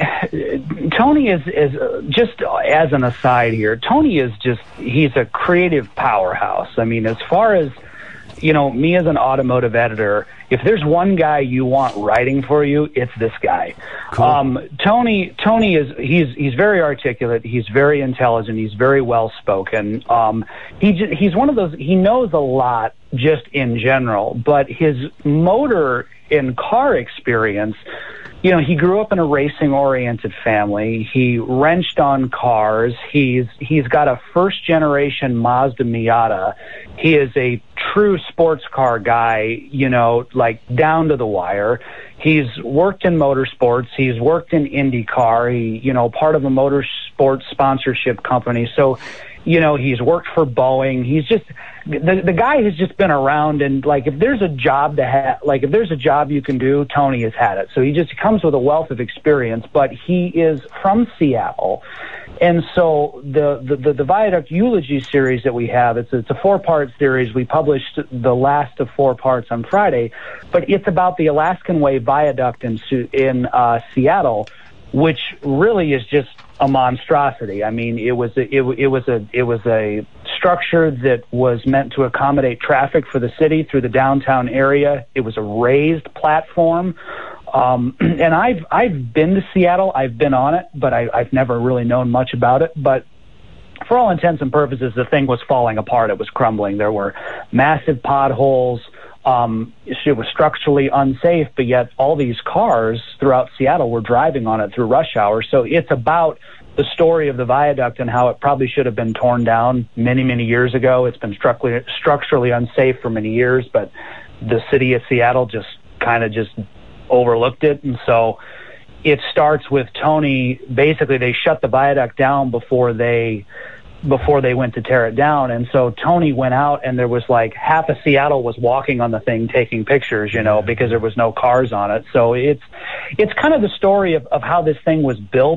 Tony is is uh, just as an aside here. Tony is just he's a creative powerhouse. I mean, as far as you know, me as an automotive editor, if there's one guy you want writing for you, it's this guy. Cool. Um, Tony, Tony is he's he's very articulate. He's very intelligent. He's very well spoken. Um, he j- he's one of those. He knows a lot just in general, but his motor and car experience. You know, he grew up in a racing-oriented family. He wrenched on cars. He's he's got a first-generation Mazda Miata. He is a true sports car guy, you know, like down to the wire. He's worked in motorsports. He's worked in IndyCar. He, you know, part of a motorsports sponsorship company. So, you know, he's worked for Boeing. He's just the the guy has just been around, and like if there's a job to have, like if there's a job you can do, Tony has had it. So he just comes with a wealth of experience. But he is from Seattle, and so the the the, the Viaduct Eulogy series that we have, it's it's a four part series. We published the last of four parts on Friday, but it's about the Alaskan Way Viaduct in in uh, Seattle, which really is just a monstrosity. I mean, it was a, it, it was a it was a structure that was meant to accommodate traffic for the city through the downtown area. It was a raised platform, um, and I've I've been to Seattle. I've been on it, but I, I've never really known much about it. But for all intents and purposes, the thing was falling apart. It was crumbling. There were massive potholes. Um, it was structurally unsafe, but yet all these cars throughout Seattle were driving on it through rush hour. So it's about the story of the viaduct and how it probably should have been torn down many, many years ago. It's been structurally, structurally unsafe for many years, but the city of Seattle just kind of just overlooked it. And so it starts with Tony. Basically, they shut the viaduct down before they before they went to tear it down. And so Tony went out, and there was like half of Seattle was walking on the thing taking pictures, you know, because there was no cars on it. So it's it's kind of the story of, of how this thing was built.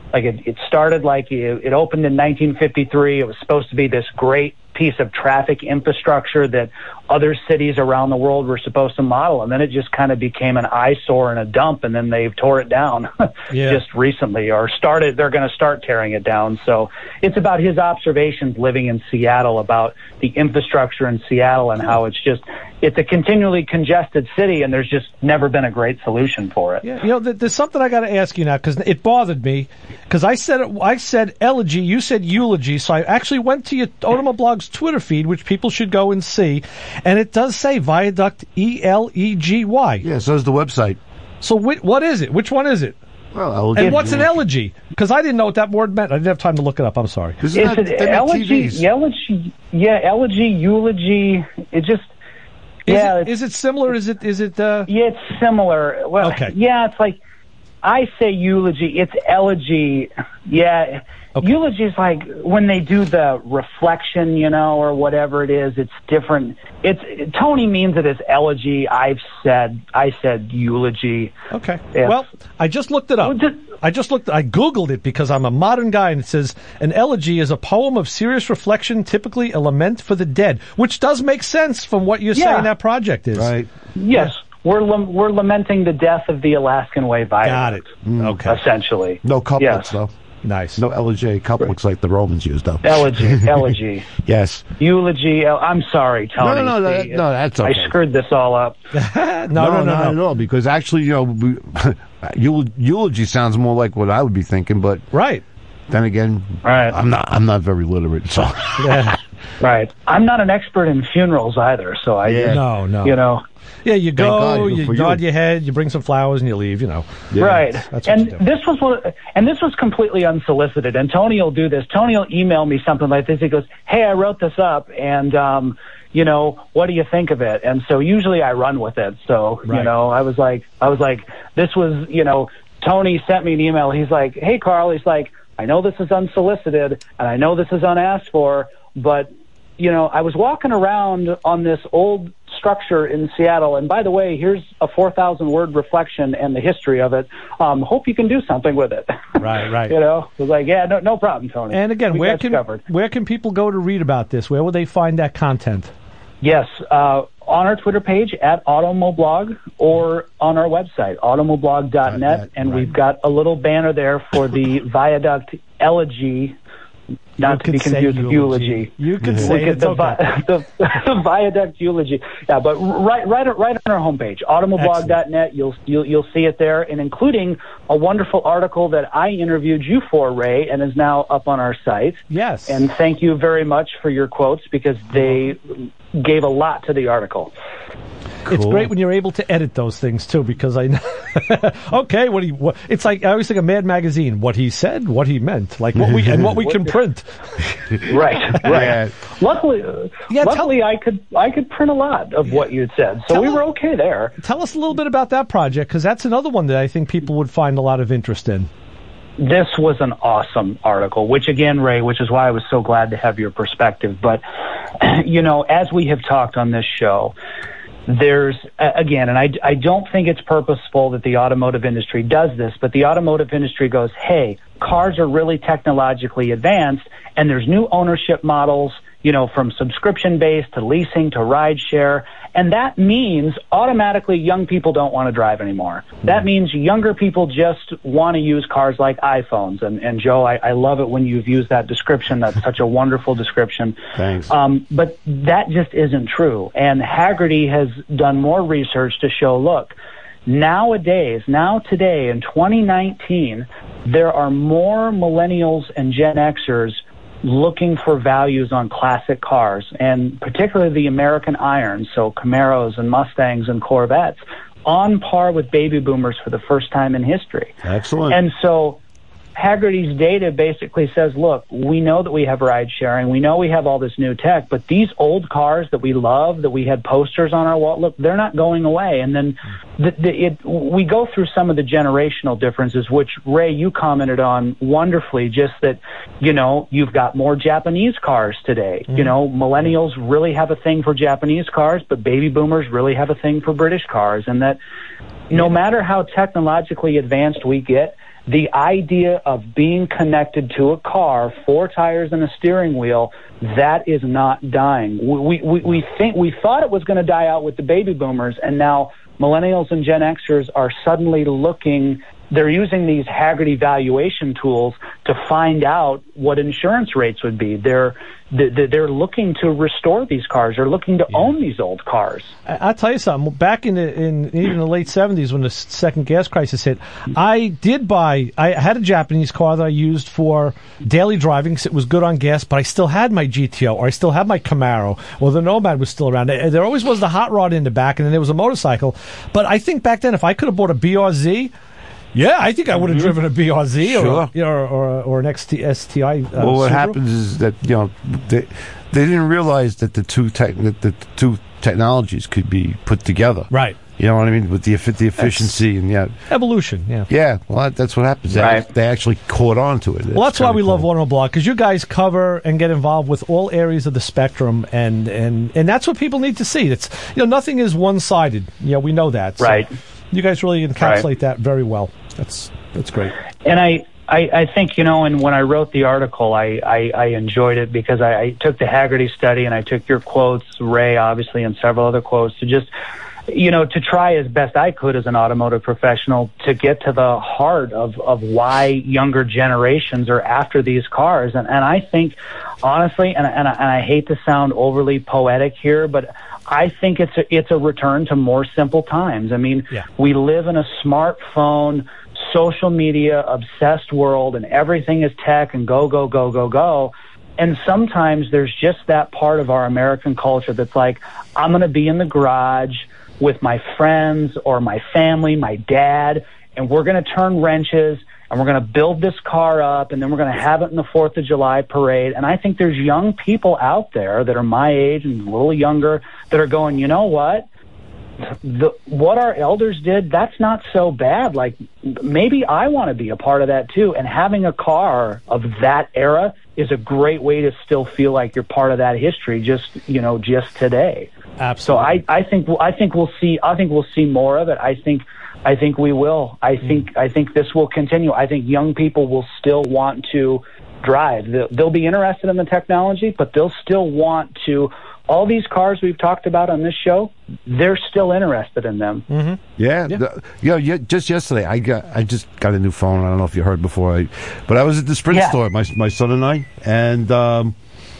Like it, it started like it, it opened in nineteen fifty-three. It was supposed to be this great piece of traffic infrastructure that other cities around the world were supposed to model, and then it just kind of became an eyesore and a dump, and then they tore it down yeah. just recently, or started, they're going to start tearing it down. So it's about his observations living in Seattle about the infrastructure in Seattle and how it's just, it's a continually congested city, and there's just never been a great solution for it. Yeah, you know, there's something I got to ask you now, because it bothered me, because I said I said elegy, you said eulogy, so I actually went to your Ottomo Blog's Twitter feed, which people should go and see, and it does say Viaduct E L E G Y. Yeah, so is the website. So wh- what is it? Which one is it? Well, elegy. And what's an elegy? Because I didn't know what that word meant. I didn't have time to look it up. I'm sorry. It's an elegy, elegy, yeah, elegy, eulogy. It just, is yeah. It, is it similar? Is it? Is it? Uh... Yeah, it's similar. Well, okay. Yeah, it's like I say eulogy. It's elegy. Yeah. Okay. Eulogy is like when they do the reflection, you know, or whatever it is. It's different. It's Tony means it as elegy. I've said I said eulogy. Okay. It's, well, I just looked it up. I just looked. I googled it because I'm a modern guy, and it says an elegy is a poem of serious reflection, typically a lament for the dead, which does make sense from what you're yeah. saying that project is. Right. Yes. Yeah. We're lam- we're lamenting the death of the Alaskan Way Viaduct. Got it. Mm. Okay. Essentially. No couplets yes. though. Nice. No elegy couplets like the Romans used, though. Elegy, elegy. Yes. Eulogy. El- I'm sorry, Tony. No, no, no, that, no, that's okay. I screwed this all up. no, no, no, no, not no. at all. Because actually, you know, eulogy sounds more like what I would be thinking. But right. Then again, right. I'm not. I'm not very literate, so. Yeah. Right. I'm not an expert in funerals either, so I. Yeah. No, no. You know. Yeah, you go, God, you nod you. your head, you bring some flowers, and you leave. You know, yeah. Right? That's, that's and this was what, and this was completely unsolicited. And Tony will do this. Tony will email me something like this. He goes, "Hey, I wrote this up, and um, you know, what do you think of it?" And so usually I run with it. So right. you know, I was like, I was like, this was, you know, Tony sent me an email. He's like, "Hey, Carl," he's like, "I know this is unsolicited, and I know this is unasked for, but." You know, I was walking around on this old structure in Seattle, and by the way, here's a four thousand word reflection and the history of it. Um, hope you can do something with it. Right, right. You know, it was like, yeah, no, no problem, Tony. And again, we where can covered. where can people go to read about this? Where will they find that content? Yes, uh, on our Twitter page at Automoblog or on our website, automoblog dot net, and right. we've got a little banner there for the Viaduct Elegy. Not to be confused with eulogy. You can say Look at the, okay. vi- the, the Viaduct eulogy. Yeah, but right, right, right on our homepage, automoblog dot net. You'll, you'll, you'll see it there, and including a wonderful article that I interviewed you for, Ray, and is now up on our site. Yes. And thank you very much for your quotes because they gave a lot to the article. Cool. It's great when you're able to edit those things too, because I know. okay, what he what, it's like I always think of Mad Magazine. What he said, what he meant, like what we and what we can print. Right, right. Yeah. Luckily, uh, yeah, luckily, tell, I could I could print a lot of yeah. what you had said, so tell we were okay there. Tell us a little bit about that project, because that's another one that I think people would find a lot of interest in. This was an awesome article, which again, Ray, which is why I was so glad to have your perspective. But you know, as we have talked on this show. There's, again, and I, I don't think it's purposeful that the automotive industry does this, but the automotive industry goes, hey, cars are really technologically advanced, and there's new ownership models, you know, from subscription-based to leasing to rideshare, and that means automatically young people don't want to drive anymore. Mm-hmm. That means younger people just want to use cars like iPhones, and, and Joe, I, I love it when you've used that description. That's such a wonderful description. Thanks. Um, but that just isn't true, and Hagerty has done more research to show, look, nowadays, now today in twenty nineteen, there are more millennials and Gen Xers looking for values on classic cars, and particularly the American Irons, so Camaros and Mustangs and Corvettes, on par with baby boomers for the first time in history. Excellent. And so Hagerty's data basically says, look, we know that we have ride sharing, we know we have all this new tech, but these old cars that we love, that we had posters on our wall, look, they're not going away. And then the, the, it, we go through some of the generational differences, which, Ray, you commented on wonderfully, just that, you know, you've got more Japanese cars today. Mm-hmm. You know, millennials really have a thing for Japanese cars, but baby boomers really have a thing for British cars, and that no matter how technologically advanced we get, the idea of being connected to a car, four tires and a steering wheel, that is not dying. We we we think we thought it was going to die out with the baby boomers, and now millennials and Gen Xers are suddenly looking. They're using these Hagerty valuation tools to find out what insurance rates would be. They're they're looking to restore these cars. They're looking to yeah. own these old cars. I'll tell you something. Back in the, in even the late seventies, when the second gas crisis hit, I did buy. I had a Japanese car that I used for daily driving because it was good on gas, but I still had my G T O, or I still had my Camaro, or the Nomad was still around. There always was the hot rod in the back, and then there was a motorcycle. But I think back then, if I could have bought a B R Z. Yeah, I think I would have mm-hmm. driven a B R Z or sure. you know, or, or or an X T S T I. Uh, well, what Subaru. happens is that you know they they didn't realize that the two tech that the two technologies could be put together. Right. You know what I mean with the the efficiency that's and yeah evolution. Yeah. Yeah. Well, that, that's what happens. Right. They, they actually caught on to it. That's well, that's why we cool. love Auto Blog, because you guys cover and get involved with all areas of the spectrum, and and and that's what people need to see. It's you know nothing is one sided. You know we know that. So right. You guys really encapsulate right. that very well. That's that's great. And I, I, I think, you know, and when I wrote the article, I, I, I enjoyed it because I, I took the Hagerty study and I took your quotes, Ray, obviously, and several other quotes to just, you know, to try as best I could as an automotive professional to get to the heart of, of why younger generations are after these cars. And, and I think, honestly, and, and, I, and I hate to sound overly poetic here, but I think it's a, it's a return to more simple times. I mean, yeah. we live in a smartphone, social media obsessed world, and everything is tech and go, go, go, go, go. And sometimes there's just that part of our American culture that's like, I'm going to be in the garage with my friends or my family, my dad, and we're going to turn wrenches and we're going to build this car up, and then we're going to have it in the fourth of July parade. And I think there's young people out there that are my age and a little younger that are going, you know what? The, what our elders did, that's not so bad. Like, maybe I want to be a part of that too. And having a car of that era is a great way to still feel like you're part of that history, just, you know, just today. Absolutely. So I, I think, I think we'll see, I think we'll see more of it. I think, I think we will. I think, I think this will continue. I think young people will still want to drive. They'll, they'll be interested in the technology, but they'll still want to. All these cars we've talked about on this show, they're still interested in them. Mm-hmm. Yeah, yeah. The, you know, yeah, just yesterday, I got, I just got a new phone. I don't know if you heard before, I, but I was at the Sprint yeah. store, my my son and I, and um,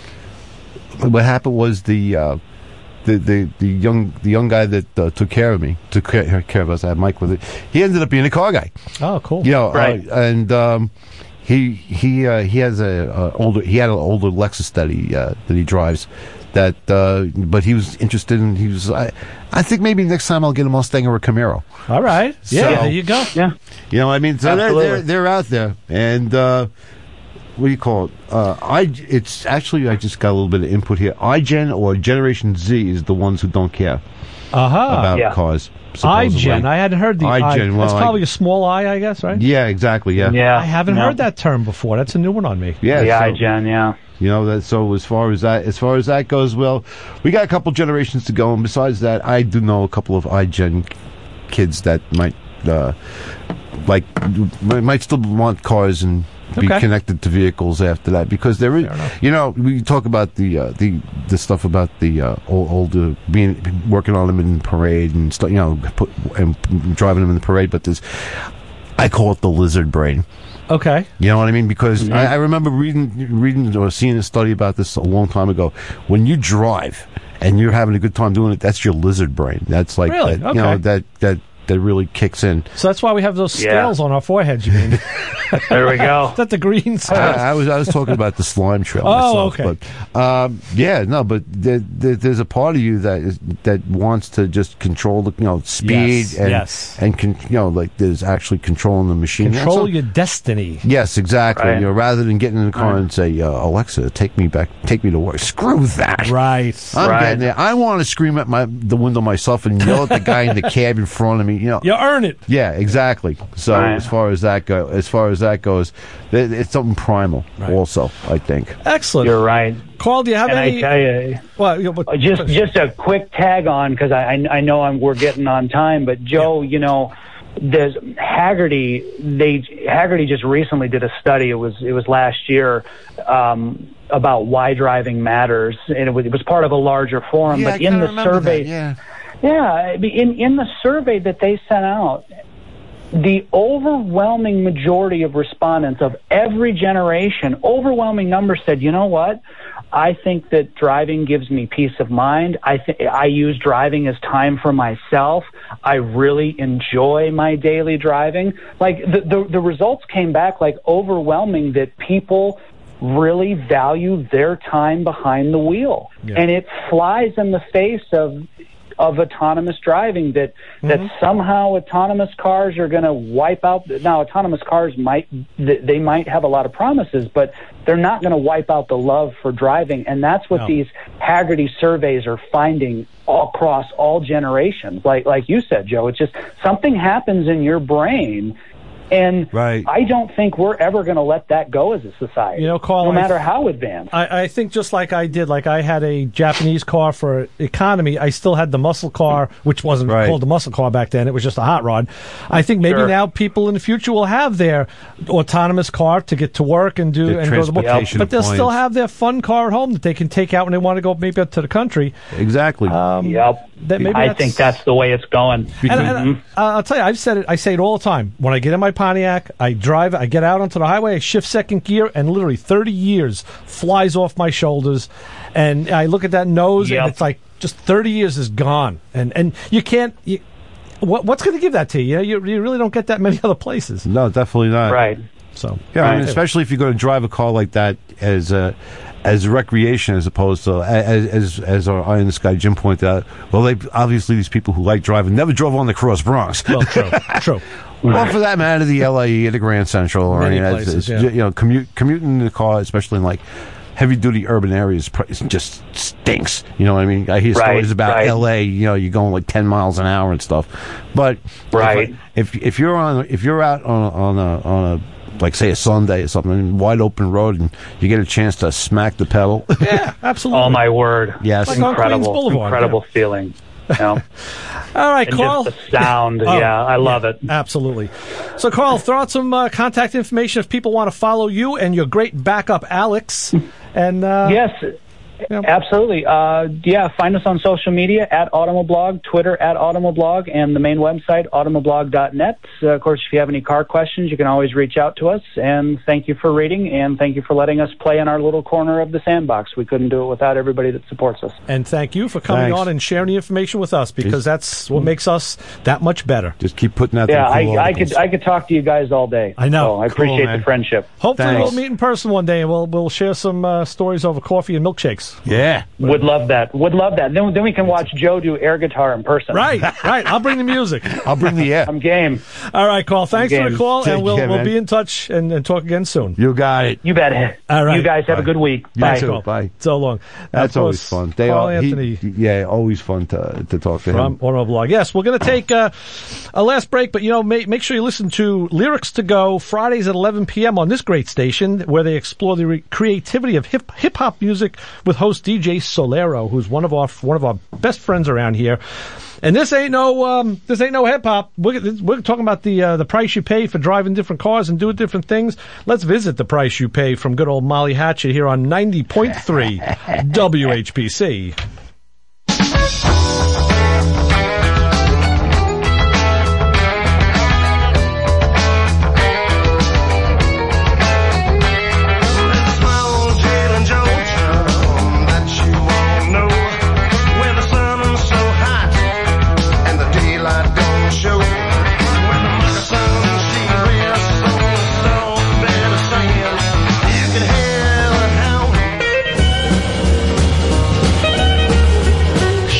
what happened was the, uh, the the the young the young guy that uh, took care of me, took care, care of us. I had Mike with it. He ended up being a car guy. Oh, cool. You know, right? Uh, and um, he he uh, he has a, a older he had an older Lexus that he uh, that he drives. That, uh, but he was interested in. He was. I, I think maybe next time I'll get a Mustang or a Camaro. All right. Yeah. So, there you go. Yeah. You know, what I mean, so they're, they're they're out there, and uh, what do you call it? Uh, I. It's actually I just got a little bit of input here. iGen or Generation Z is the ones who don't care uh-huh. about yeah. cars. iGen. I hadn't heard the iGen. I. Well, That's probably I, a small I, I guess, right? Yeah, exactly. Yeah. Yeah. I haven't no. heard that term before. That's a new one on me. Yeah. The so, iGen. Yeah. You know that. So as far as that, as far as that goes, well, we got a couple generations to go, and besides that, I do know a couple of iGen kids that might, uh, like, might still want cars and be okay. connected to vehicles after that, because there is, you know, we talk about the uh, the the stuff about the uh, old, older being working on them in parade and stuff, you know, put and driving them in the parade, but there's, I call it the lizard brain. Okay. You know what I mean? Because mm-hmm. I, I remember reading reading or seeing a study about this a long time ago. When you drive and you're having a good time doing it, that's your lizard brain. That's like, really? that, okay. you know, that, that, that really kicks in. So that's why we have those yeah. scales on our foreheads, you mean? There we go. Is that the green side? I, I was I was talking about the slime trail oh, myself. okay. But, um, yeah, no, but there, there, there's a part of you that is, that wants to just control the, you know, speed yes, and, yes. and con, you know, like there's actually controlling the machine. Control so, your destiny. Yes, exactly. Right. You know, rather than getting in the car right. and say, uh, Alexa, take me back, take me to work. Screw that. Right. I'm right. getting there. I want to scream at my the window myself and yell at the guy in the cab in front of me. You know. You earn it. Yeah, exactly. So right. as far as that go, as far as as that goes, it, it's something primal. Right. Also, I think. Excellent. You're right. Carl, do you have and any? I tell you, well, you know, but, just just a quick tag on because I I know I'm we're getting on time, but Joe, yeah. you know. There's Haggerty. They Haggerty just recently did a study. It was it was last year um, about why driving matters, and it was, it was part of a larger forum. Yeah, but I in the survey, that, yeah, yeah, in in the survey that they sent out, the overwhelming majority of respondents of every generation, overwhelming number said, you know what? I think that driving gives me peace of mind. I th- I use driving as time for myself. I really enjoy my daily driving. Like the, the, the results came back like overwhelming that people really value their time behind the wheel. Yeah. And it flies in the face of of autonomous driving that mm-hmm. that somehow autonomous cars are going to wipe out. Now, autonomous cars might they might have a lot of promises, but they're not going to wipe out the love for driving, and that's what no. these Haggerty surveys are finding all across all generations. Like like you said, Joe, it's just something happens in your brain. And right. I don't think we're ever going to let that go as a society, you know, Carl, no matter I, how advanced. I, I think just like I did, like I had a Japanese car for economy. I still had the muscle car, which wasn't right. called the muscle car back then. It was just a hot rod. I think maybe sure. now people in the future will have their autonomous car to get to work and do the and go to the yep. But they'll still have their fun car at home that they can take out when they want to go maybe up to the country. Exactly. Um, yep. That maybe I that's, think that's the way it's going. And, and uh, I'll tell you, I've said it. I say it all the time. When I get in my Pontiac, I drive. I get out onto the highway. I shift second gear, and literally thirty years flies off my shoulders. And I look at that nose, yep. and it's like just thirty years is gone. And and you can't. You, what, what's going to give that to you? You you really don't get that many other places. No, definitely not. Right. So yeah, right. I mean, especially if you're going to drive a car like that as a as recreation as opposed to as as, as our Eye in the Sky Jim pointed out. Well, they obviously these people who like driving never drove on the Cross Bronx. Well, true, true. Well, for that matter, the L A E or the Grand Central or Many any places, it's, yeah. you know, commute commuting in the car, especially in like heavy duty urban areas, it just stinks. You know what I mean? I hear right, stories about right. L A. You know, you're going like ten miles an hour and stuff. But right, if if, if you're on if you're out on on a on a like say a Sunday or something, wide open road, and you get a chance to smack the pedal. Yeah, absolutely. Oh my word! Yes, like incredible, incredible yeah. feeling. You know? All right, and Carl. Just the sound, oh, yeah, I love yeah, it. Absolutely. So, Carl, throw out some uh, contact information if people want to follow you and your great backup, Alex. And uh, yes. Yeah. Absolutely. Uh, yeah, find us on social media at Automoblog, Twitter at Automoblog, and the main website, automoblog dot net. Uh, of course, if you have any car questions, you can always reach out to us. And thank you for reading, and thank you for letting us play in our little corner of the sandbox. We couldn't do it without everybody that supports us. And thank you for coming Thanks. on and sharing the information with us, because that's what makes us that much better. Just keep putting out yeah, them cool I, I articles. could I could talk to you guys all day. I know. So I Cool, appreciate man. the friendship. Hopefully Thanks. we'll meet in person one day, and we'll, we'll share some uh, stories over coffee and milkshakes. Yeah. Would love that. Would love that. Then, then we can watch Joe do air guitar in person. Right, right. I'll bring the music. I'll bring the air. I'm game. All right, Carl. Thanks for game. the call, Take and we'll care, we'll man. be in touch and, and talk again soon. You got it. You bet. All right. You guys have Bye. a good week. You Bye. too. Carl. Bye. So long. That's Of always course, fun. They Carl are, Anthony. he, yeah, always fun to to talk to From him. Automoblog. Yes, we're going to take uh, a last break, but you know, make, make sure you listen to Lyrics to Go Fridays at eleven p.m. on this great station, where they explore the re- creativity of hip hip hop music with host D J Solero, who's one of our one of our best friends around here. And this ain't no um, this ain't no hip hop. We're, we're talking about the uh, the price you pay for driving different cars and doing different things. Let's visit the price you pay from good old Molly Hatchet here on ninety point three W H P C.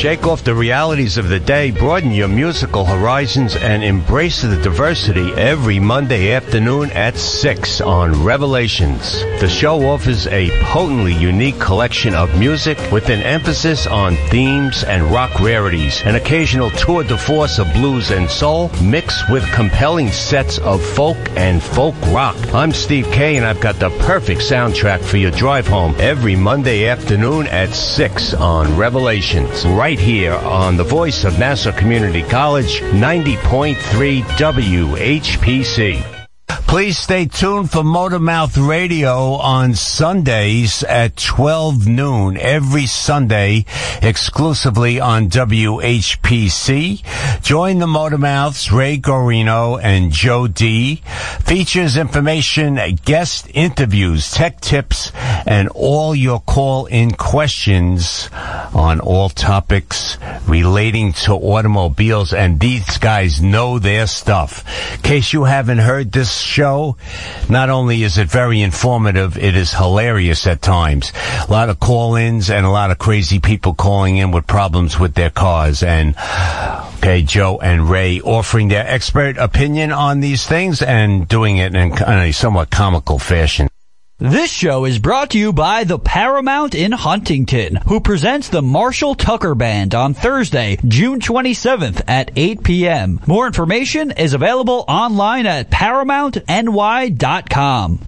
Shake off the realities of the day, broaden your musical horizons, and embrace the diversity every Monday afternoon at six on Revelations. The show offers a potently unique collection of music with an emphasis on themes and rock rarities, an occasional tour de force of blues and soul, mixed with compelling sets of folk and folk rock. I'm Steve Kay, and I've got the perfect soundtrack for your drive home every Monday afternoon at six on Revelations, right here on the voice of Nassau Community College, ninety point three W H P C. Please stay tuned for Motormouth Radio on Sundays at twelve noon every Sunday, exclusively on W H P C. Join the Motormouths, Ray Gorino and Joe D. Features information, guest interviews, tech tips, and all your call-in questions on all topics relating to automobiles, and these guys know their stuff. In case you haven't heard this show, not only is it very informative, it is hilarious at times. A lot of call-ins and a lot of crazy people calling in with problems with their cars. And, okay, Joe and Ray offering their expert opinion on these things and doing it in a somewhat comical fashion. This show is brought to you by the Paramount in Huntington, who presents the Marshall Tucker Band on Thursday, June twenty-seventh at eight p.m. More information is available online at paramount n y dot com.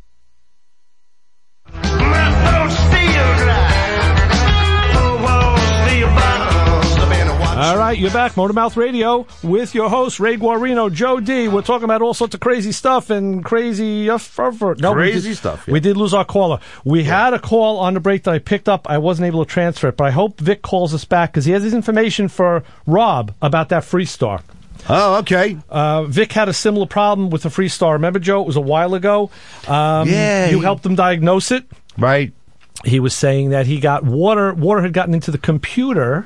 All right, you're back, Motormouth Radio, with your host, Ray Guarino, Joe D. We're talking about all sorts of crazy stuff and crazy... Uh, fur, fur. No, crazy we did, stuff, yeah. We did lose our caller. We yeah. had a call on the break that I picked up. I wasn't able to transfer it, but I hope Vic calls us back because he has his information for Rob about that Freestar. Oh, okay. Uh, Vic had a similar problem with the Freestar. Remember, Joe? It was a while ago. Um, yeah. You helped him diagnose it. Right. He was saying that he got water. Water had gotten into the computer.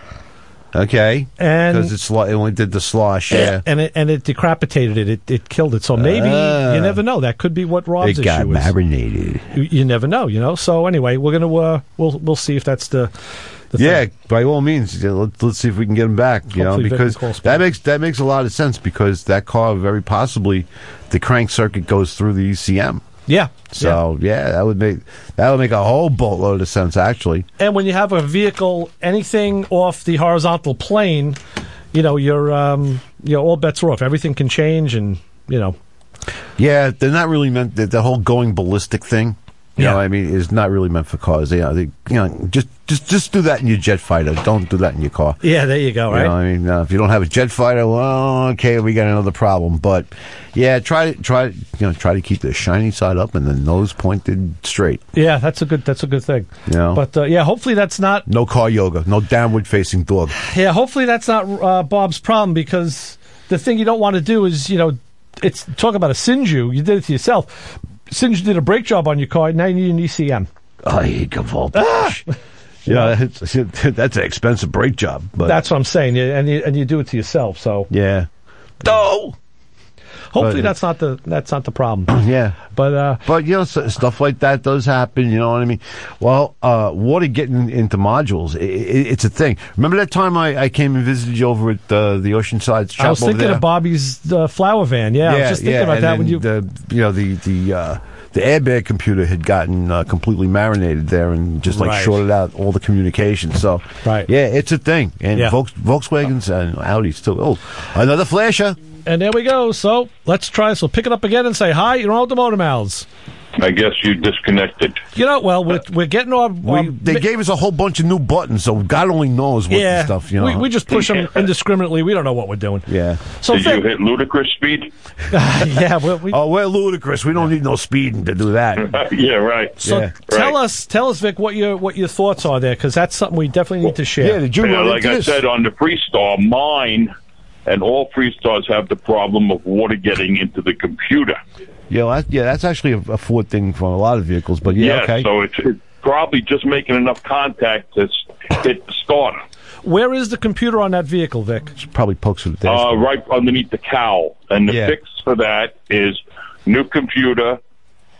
Okay, and because it's it only did the slosh, yeah, and it and it decapitated it, it, it killed it. So maybe uh, you never know. That could be what Rob's it got issue is. marinated. You, you never know, you know. So anyway, we're gonna uh, we'll we'll see if that's the. the yeah, thing. by all means, yeah, let's let's see if we can get him back. You Hopefully know, because that makes that makes a lot of sense because that car very possibly the crank circuit goes through the E C M. Yeah. So yeah. yeah, that would make that would make a whole boatload of sense actually. And when you have a vehicle, anything off the horizontal plane, you know, you're um, you know, all bets are off. Everything can change, and you know. Yeah, they're not really meant. The, the whole going ballistic thing, you yeah. know, I mean, is not really meant for cars. You know, they, you know, just just just do that in your jet fighter. Don't do that in your car. Yeah, there you go. Right. You know, I mean, uh, if you don't have a jet fighter, well, okay, we got another problem. But yeah, try try you know try to keep the shiny side up and the nose pointed straight. Yeah, that's a good that's a good thing. You know? But uh, yeah, hopefully that's not no car yoga, no downward facing dog. Yeah, hopefully that's not uh, Bob's problem because the thing you don't want to do is you know it's talk about a Sinju. You did it to yourself. Sinju did a brake job on your car. Now you need an E C M. I hate voltage. Ah! Yeah, it's, that's an expensive brake job. But that's what I'm saying, and you, and you do it to yourself. So yeah, no. Hopefully, but, that's not the that's not the problem. Yeah, but uh, but you know, stuff like that does happen. You know what I mean? Well, uh, water getting into modules, it, it, it's a thing. Remember that time I, I came and visited you over at uh, the Oceanside shop? I was thinking over there? of Bobby's uh, flower van. Yeah, yeah, I was just thinking yeah, about that when you. The, you know the the. Uh, The airbag computer had gotten uh, completely marinated there and just like right. shorted out all the communication. So, right. yeah, it's a thing. And yeah. Volks, Volkswagens and Audis too. Oh, another flasher. And there we go. So let's try this. We'll pick it up again and say hi. You're on with the Motor Mouths. I guess you disconnected. You know, well, we're, we're getting our... We, our they gave us a whole bunch of new buttons, so God only knows what yeah, the stuff, you know. We, we just push them indiscriminately. We don't know what we're doing. Yeah. So Did Vic, you hit ludicrous speed? yeah. Well, we, oh, we're ludicrous. We don't need no speeding to do that. yeah, right. So yeah. tell right. us, tell us, Vic, what your what your thoughts are there, because that's something we definitely need to share. Yeah, did you yeah, run like into I this? said, on the Freestar, mine and all Freestars have the problem of water getting into the computer. Yeah, well, that, yeah, that's actually a, a Ford thing for a lot of vehicles, but yeah, yeah okay. so it's, it's probably just making enough contact to hit the starter. Where is the computer on that vehicle, Vic? It probably pokes through the dashboard. Uh, right underneath the cowl. And the yeah. fix for that is new computer,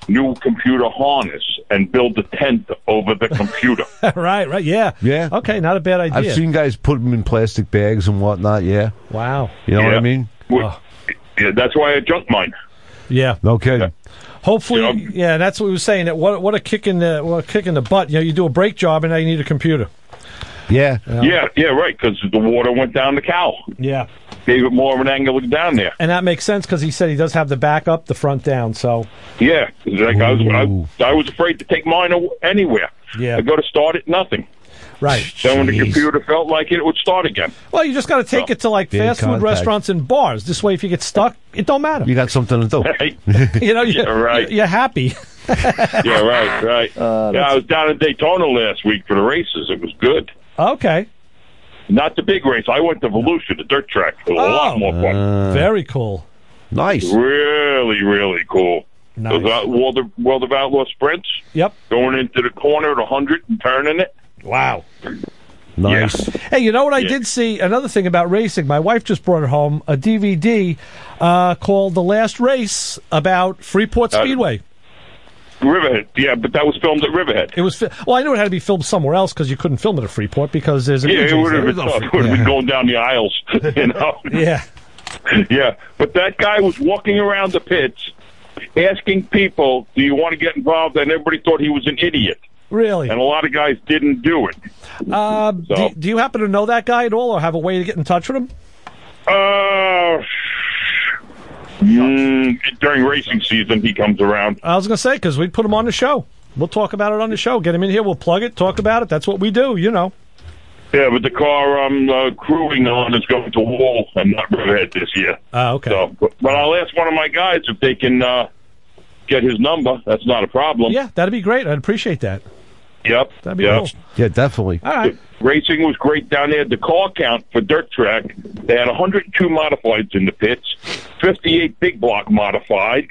new computer harness and build a tent over the computer. right, right, yeah. Yeah. Okay, not a bad idea. I've seen guys put them in plastic bags and whatnot, yeah. Wow. You know Yeah. what I mean? Well, yeah, that's why I junked mine. Yeah. No kidding. Hopefully, Yeah. yeah, that's what we were saying. That what what a kick in the what a kick in the butt. You know, you do a brake job and now you need a computer. Yeah. Yeah, yeah, right, because the water went down the cow. Yeah. Gave it more of an angle down there. And that makes sense because he said he does have the back up, the front down. So Yeah, like I was, I, I was afraid to take mine aw- anywhere. Yeah. I go to start it, nothing. right. Then when the Jeez. computer felt like it, it would start again. Well, you just got to take So, it to like big fast food contact. restaurants and bars. This way, if you get stuck, it don't matter. You got something to do. Right? You know, you, Yeah, right. you're happy. Yeah, right, right. Uh, yeah, I was down in Daytona last week for the races. It was good. Okay. Not the big race. I went to Volusia, the dirt track. It was a lot Oh. more fun. Very cool. Nice. Really, really cool. Nice. Those out, World, of, World of Outlaw sprints, Yep. going into the corner at one hundred and turning it. Wow. Nice. Hey, you know what I Yeah. did see? Another thing about racing. My wife just brought it home, a D V D uh, called The Last Race about Freeport Uh, Speedway. Riverhead, yeah, but that was filmed at Riverhead. It was fi- well, I knew it had to be filmed somewhere else because you couldn't film it at Freeport because there's an Yeah, it injury would have there. been tough. It would have been going down the aisles, you know. Yeah. Yeah, but that guy was walking around the pits asking people, do you want to get involved? And everybody thought he was an idiot. Really? And a lot of guys didn't do it. Uh, So- do, do you happen to know that guy at all, or have a way to get in touch with him? Uh, mm, during racing season, he comes around. I was going to say because we'd put him on the show. We'll talk about it on the show. Get him in here. We'll plug it. Talk about it. That's what we do. You know. Yeah, but the car I'm uh, crewing on is going to Wall and not Riverhead this year. Oh, okay. So, but, but I'll ask one of my guys if they can uh, get his number. That's not a problem. Yeah, that'd be great. I'd appreciate that. Yep. That'd be yep. cool. Yeah, definitely. All right. Racing was great down there. The car count for dirt track, they had one hundred two modifieds in the pits, fifty-eight big block modified,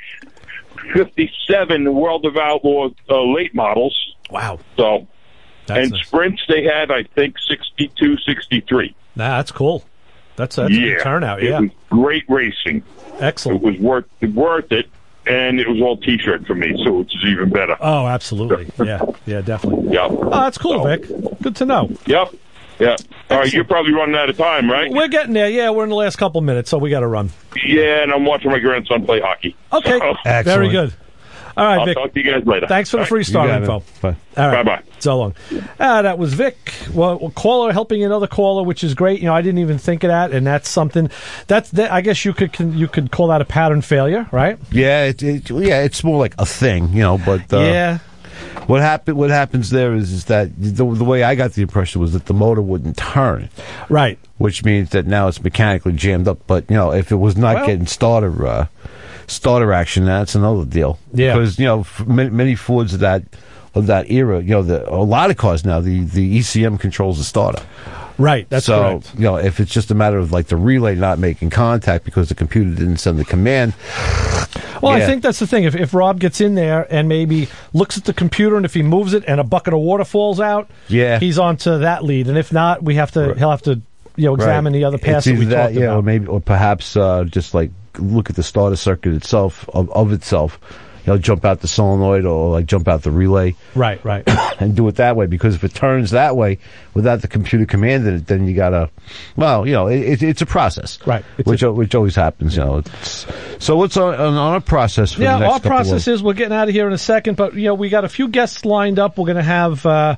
fifty-seven World of Outlaw uh, late models. Wow. So, That's and a- sprints they had, I think, sixty-two, sixty-three. Nah, that's cool. That's, that's a yeah. good turnout. It Yeah. was great racing. Excellent. It was worth worth it, and it was all T-shirt for me, so it's even better. Oh, absolutely. Yeah. Yeah, definitely. Yep. Oh, that's cool, So- Vic. Good to know. Yep. Yeah. All right, you're probably running out of time, right? We're getting there. Yeah, we're in the last couple minutes, so we got to run. Yeah, and I'm watching my grandson play hockey. Okay. So, Very good. All right, I'll Vic. talk to you guys later. Thanks for the All free right. star You got info. it. Bye. All right. Bye-bye. So long. Uh, that was Vic. Well, well, caller helping another caller, which is great. You know, I didn't even think of that, and that's something. That's that, I guess you could can, you could call that a pattern failure, right? Yeah, it, it, yeah, it's more like a thing, you know. But uh, yeah. what happen, What happens there is, is that the, the way I got the impression was that the motor wouldn't turn, Right. which means that now it's mechanically jammed up. But you know, if it was not Well- getting starter uh, starter action, that's another deal. Yeah. because you know, f- many, many Fords of that of that era, you know, the, a lot of cars now, the the E C M controls the starter. Right. That's so, correct. you know, if it's just a matter of like the relay not making contact because the computer didn't send the command. Well, I yeah. think that's the thing. If if Rob gets in there and maybe looks at the computer, and if he moves it and a bucket of water falls out, Yeah. he's onto that lead. And if not, we have to. He'll have to, you know, examine Right. the other pass It's that either we that, talked yeah, about. or maybe, or perhaps uh, just like look at the starter circuit itself of, of itself. You know, jump out the solenoid or like jump out the relay. Right, right. And do it that way, because if it turns that way without the computer commanding it, then you gotta, well, you know, it, it, it's a process, Right. It's which which always happens, you know. It's, so what's on, on our process for Yeah, the next our couple process of, is we're getting out of here in a second, but you know we got a few guests lined up. We're going to have. Uh,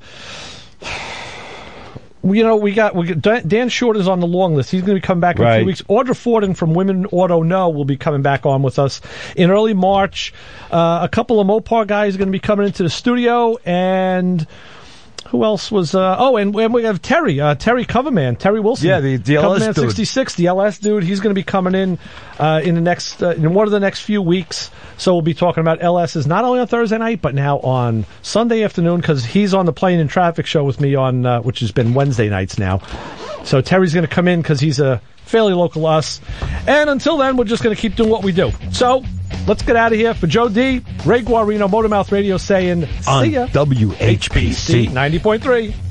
You know, we got, we got Dan- Dan Short is on the long list. He's going to be coming back in a Right. few weeks. Audra Forden from Women Auto Know will be coming back on with us in early March. Uh, a couple of Mopar guys are going to be coming into the studio, and who else was? Uh, oh, and, and we have Terry, uh, Terry Coverman, Terry Wilson. Yeah, the- the L S Coverman dude. sixty-six, the L S dude. He's going to be coming in uh, in the next uh, in one of the next few weeks. So we'll be talking about L S's not only on Thursday night, but now on Sunday afternoon, because he's on the Plane and Traffic show with me on, uh, which has been Wednesday nights now. So Terry's going to come in because he's a fairly local us. And until then, we're just going to keep doing what we do. So let's get out of here. For Joe D, Ray Guarino, Motormouth Radio saying, on see ya. W H P C ninety point three.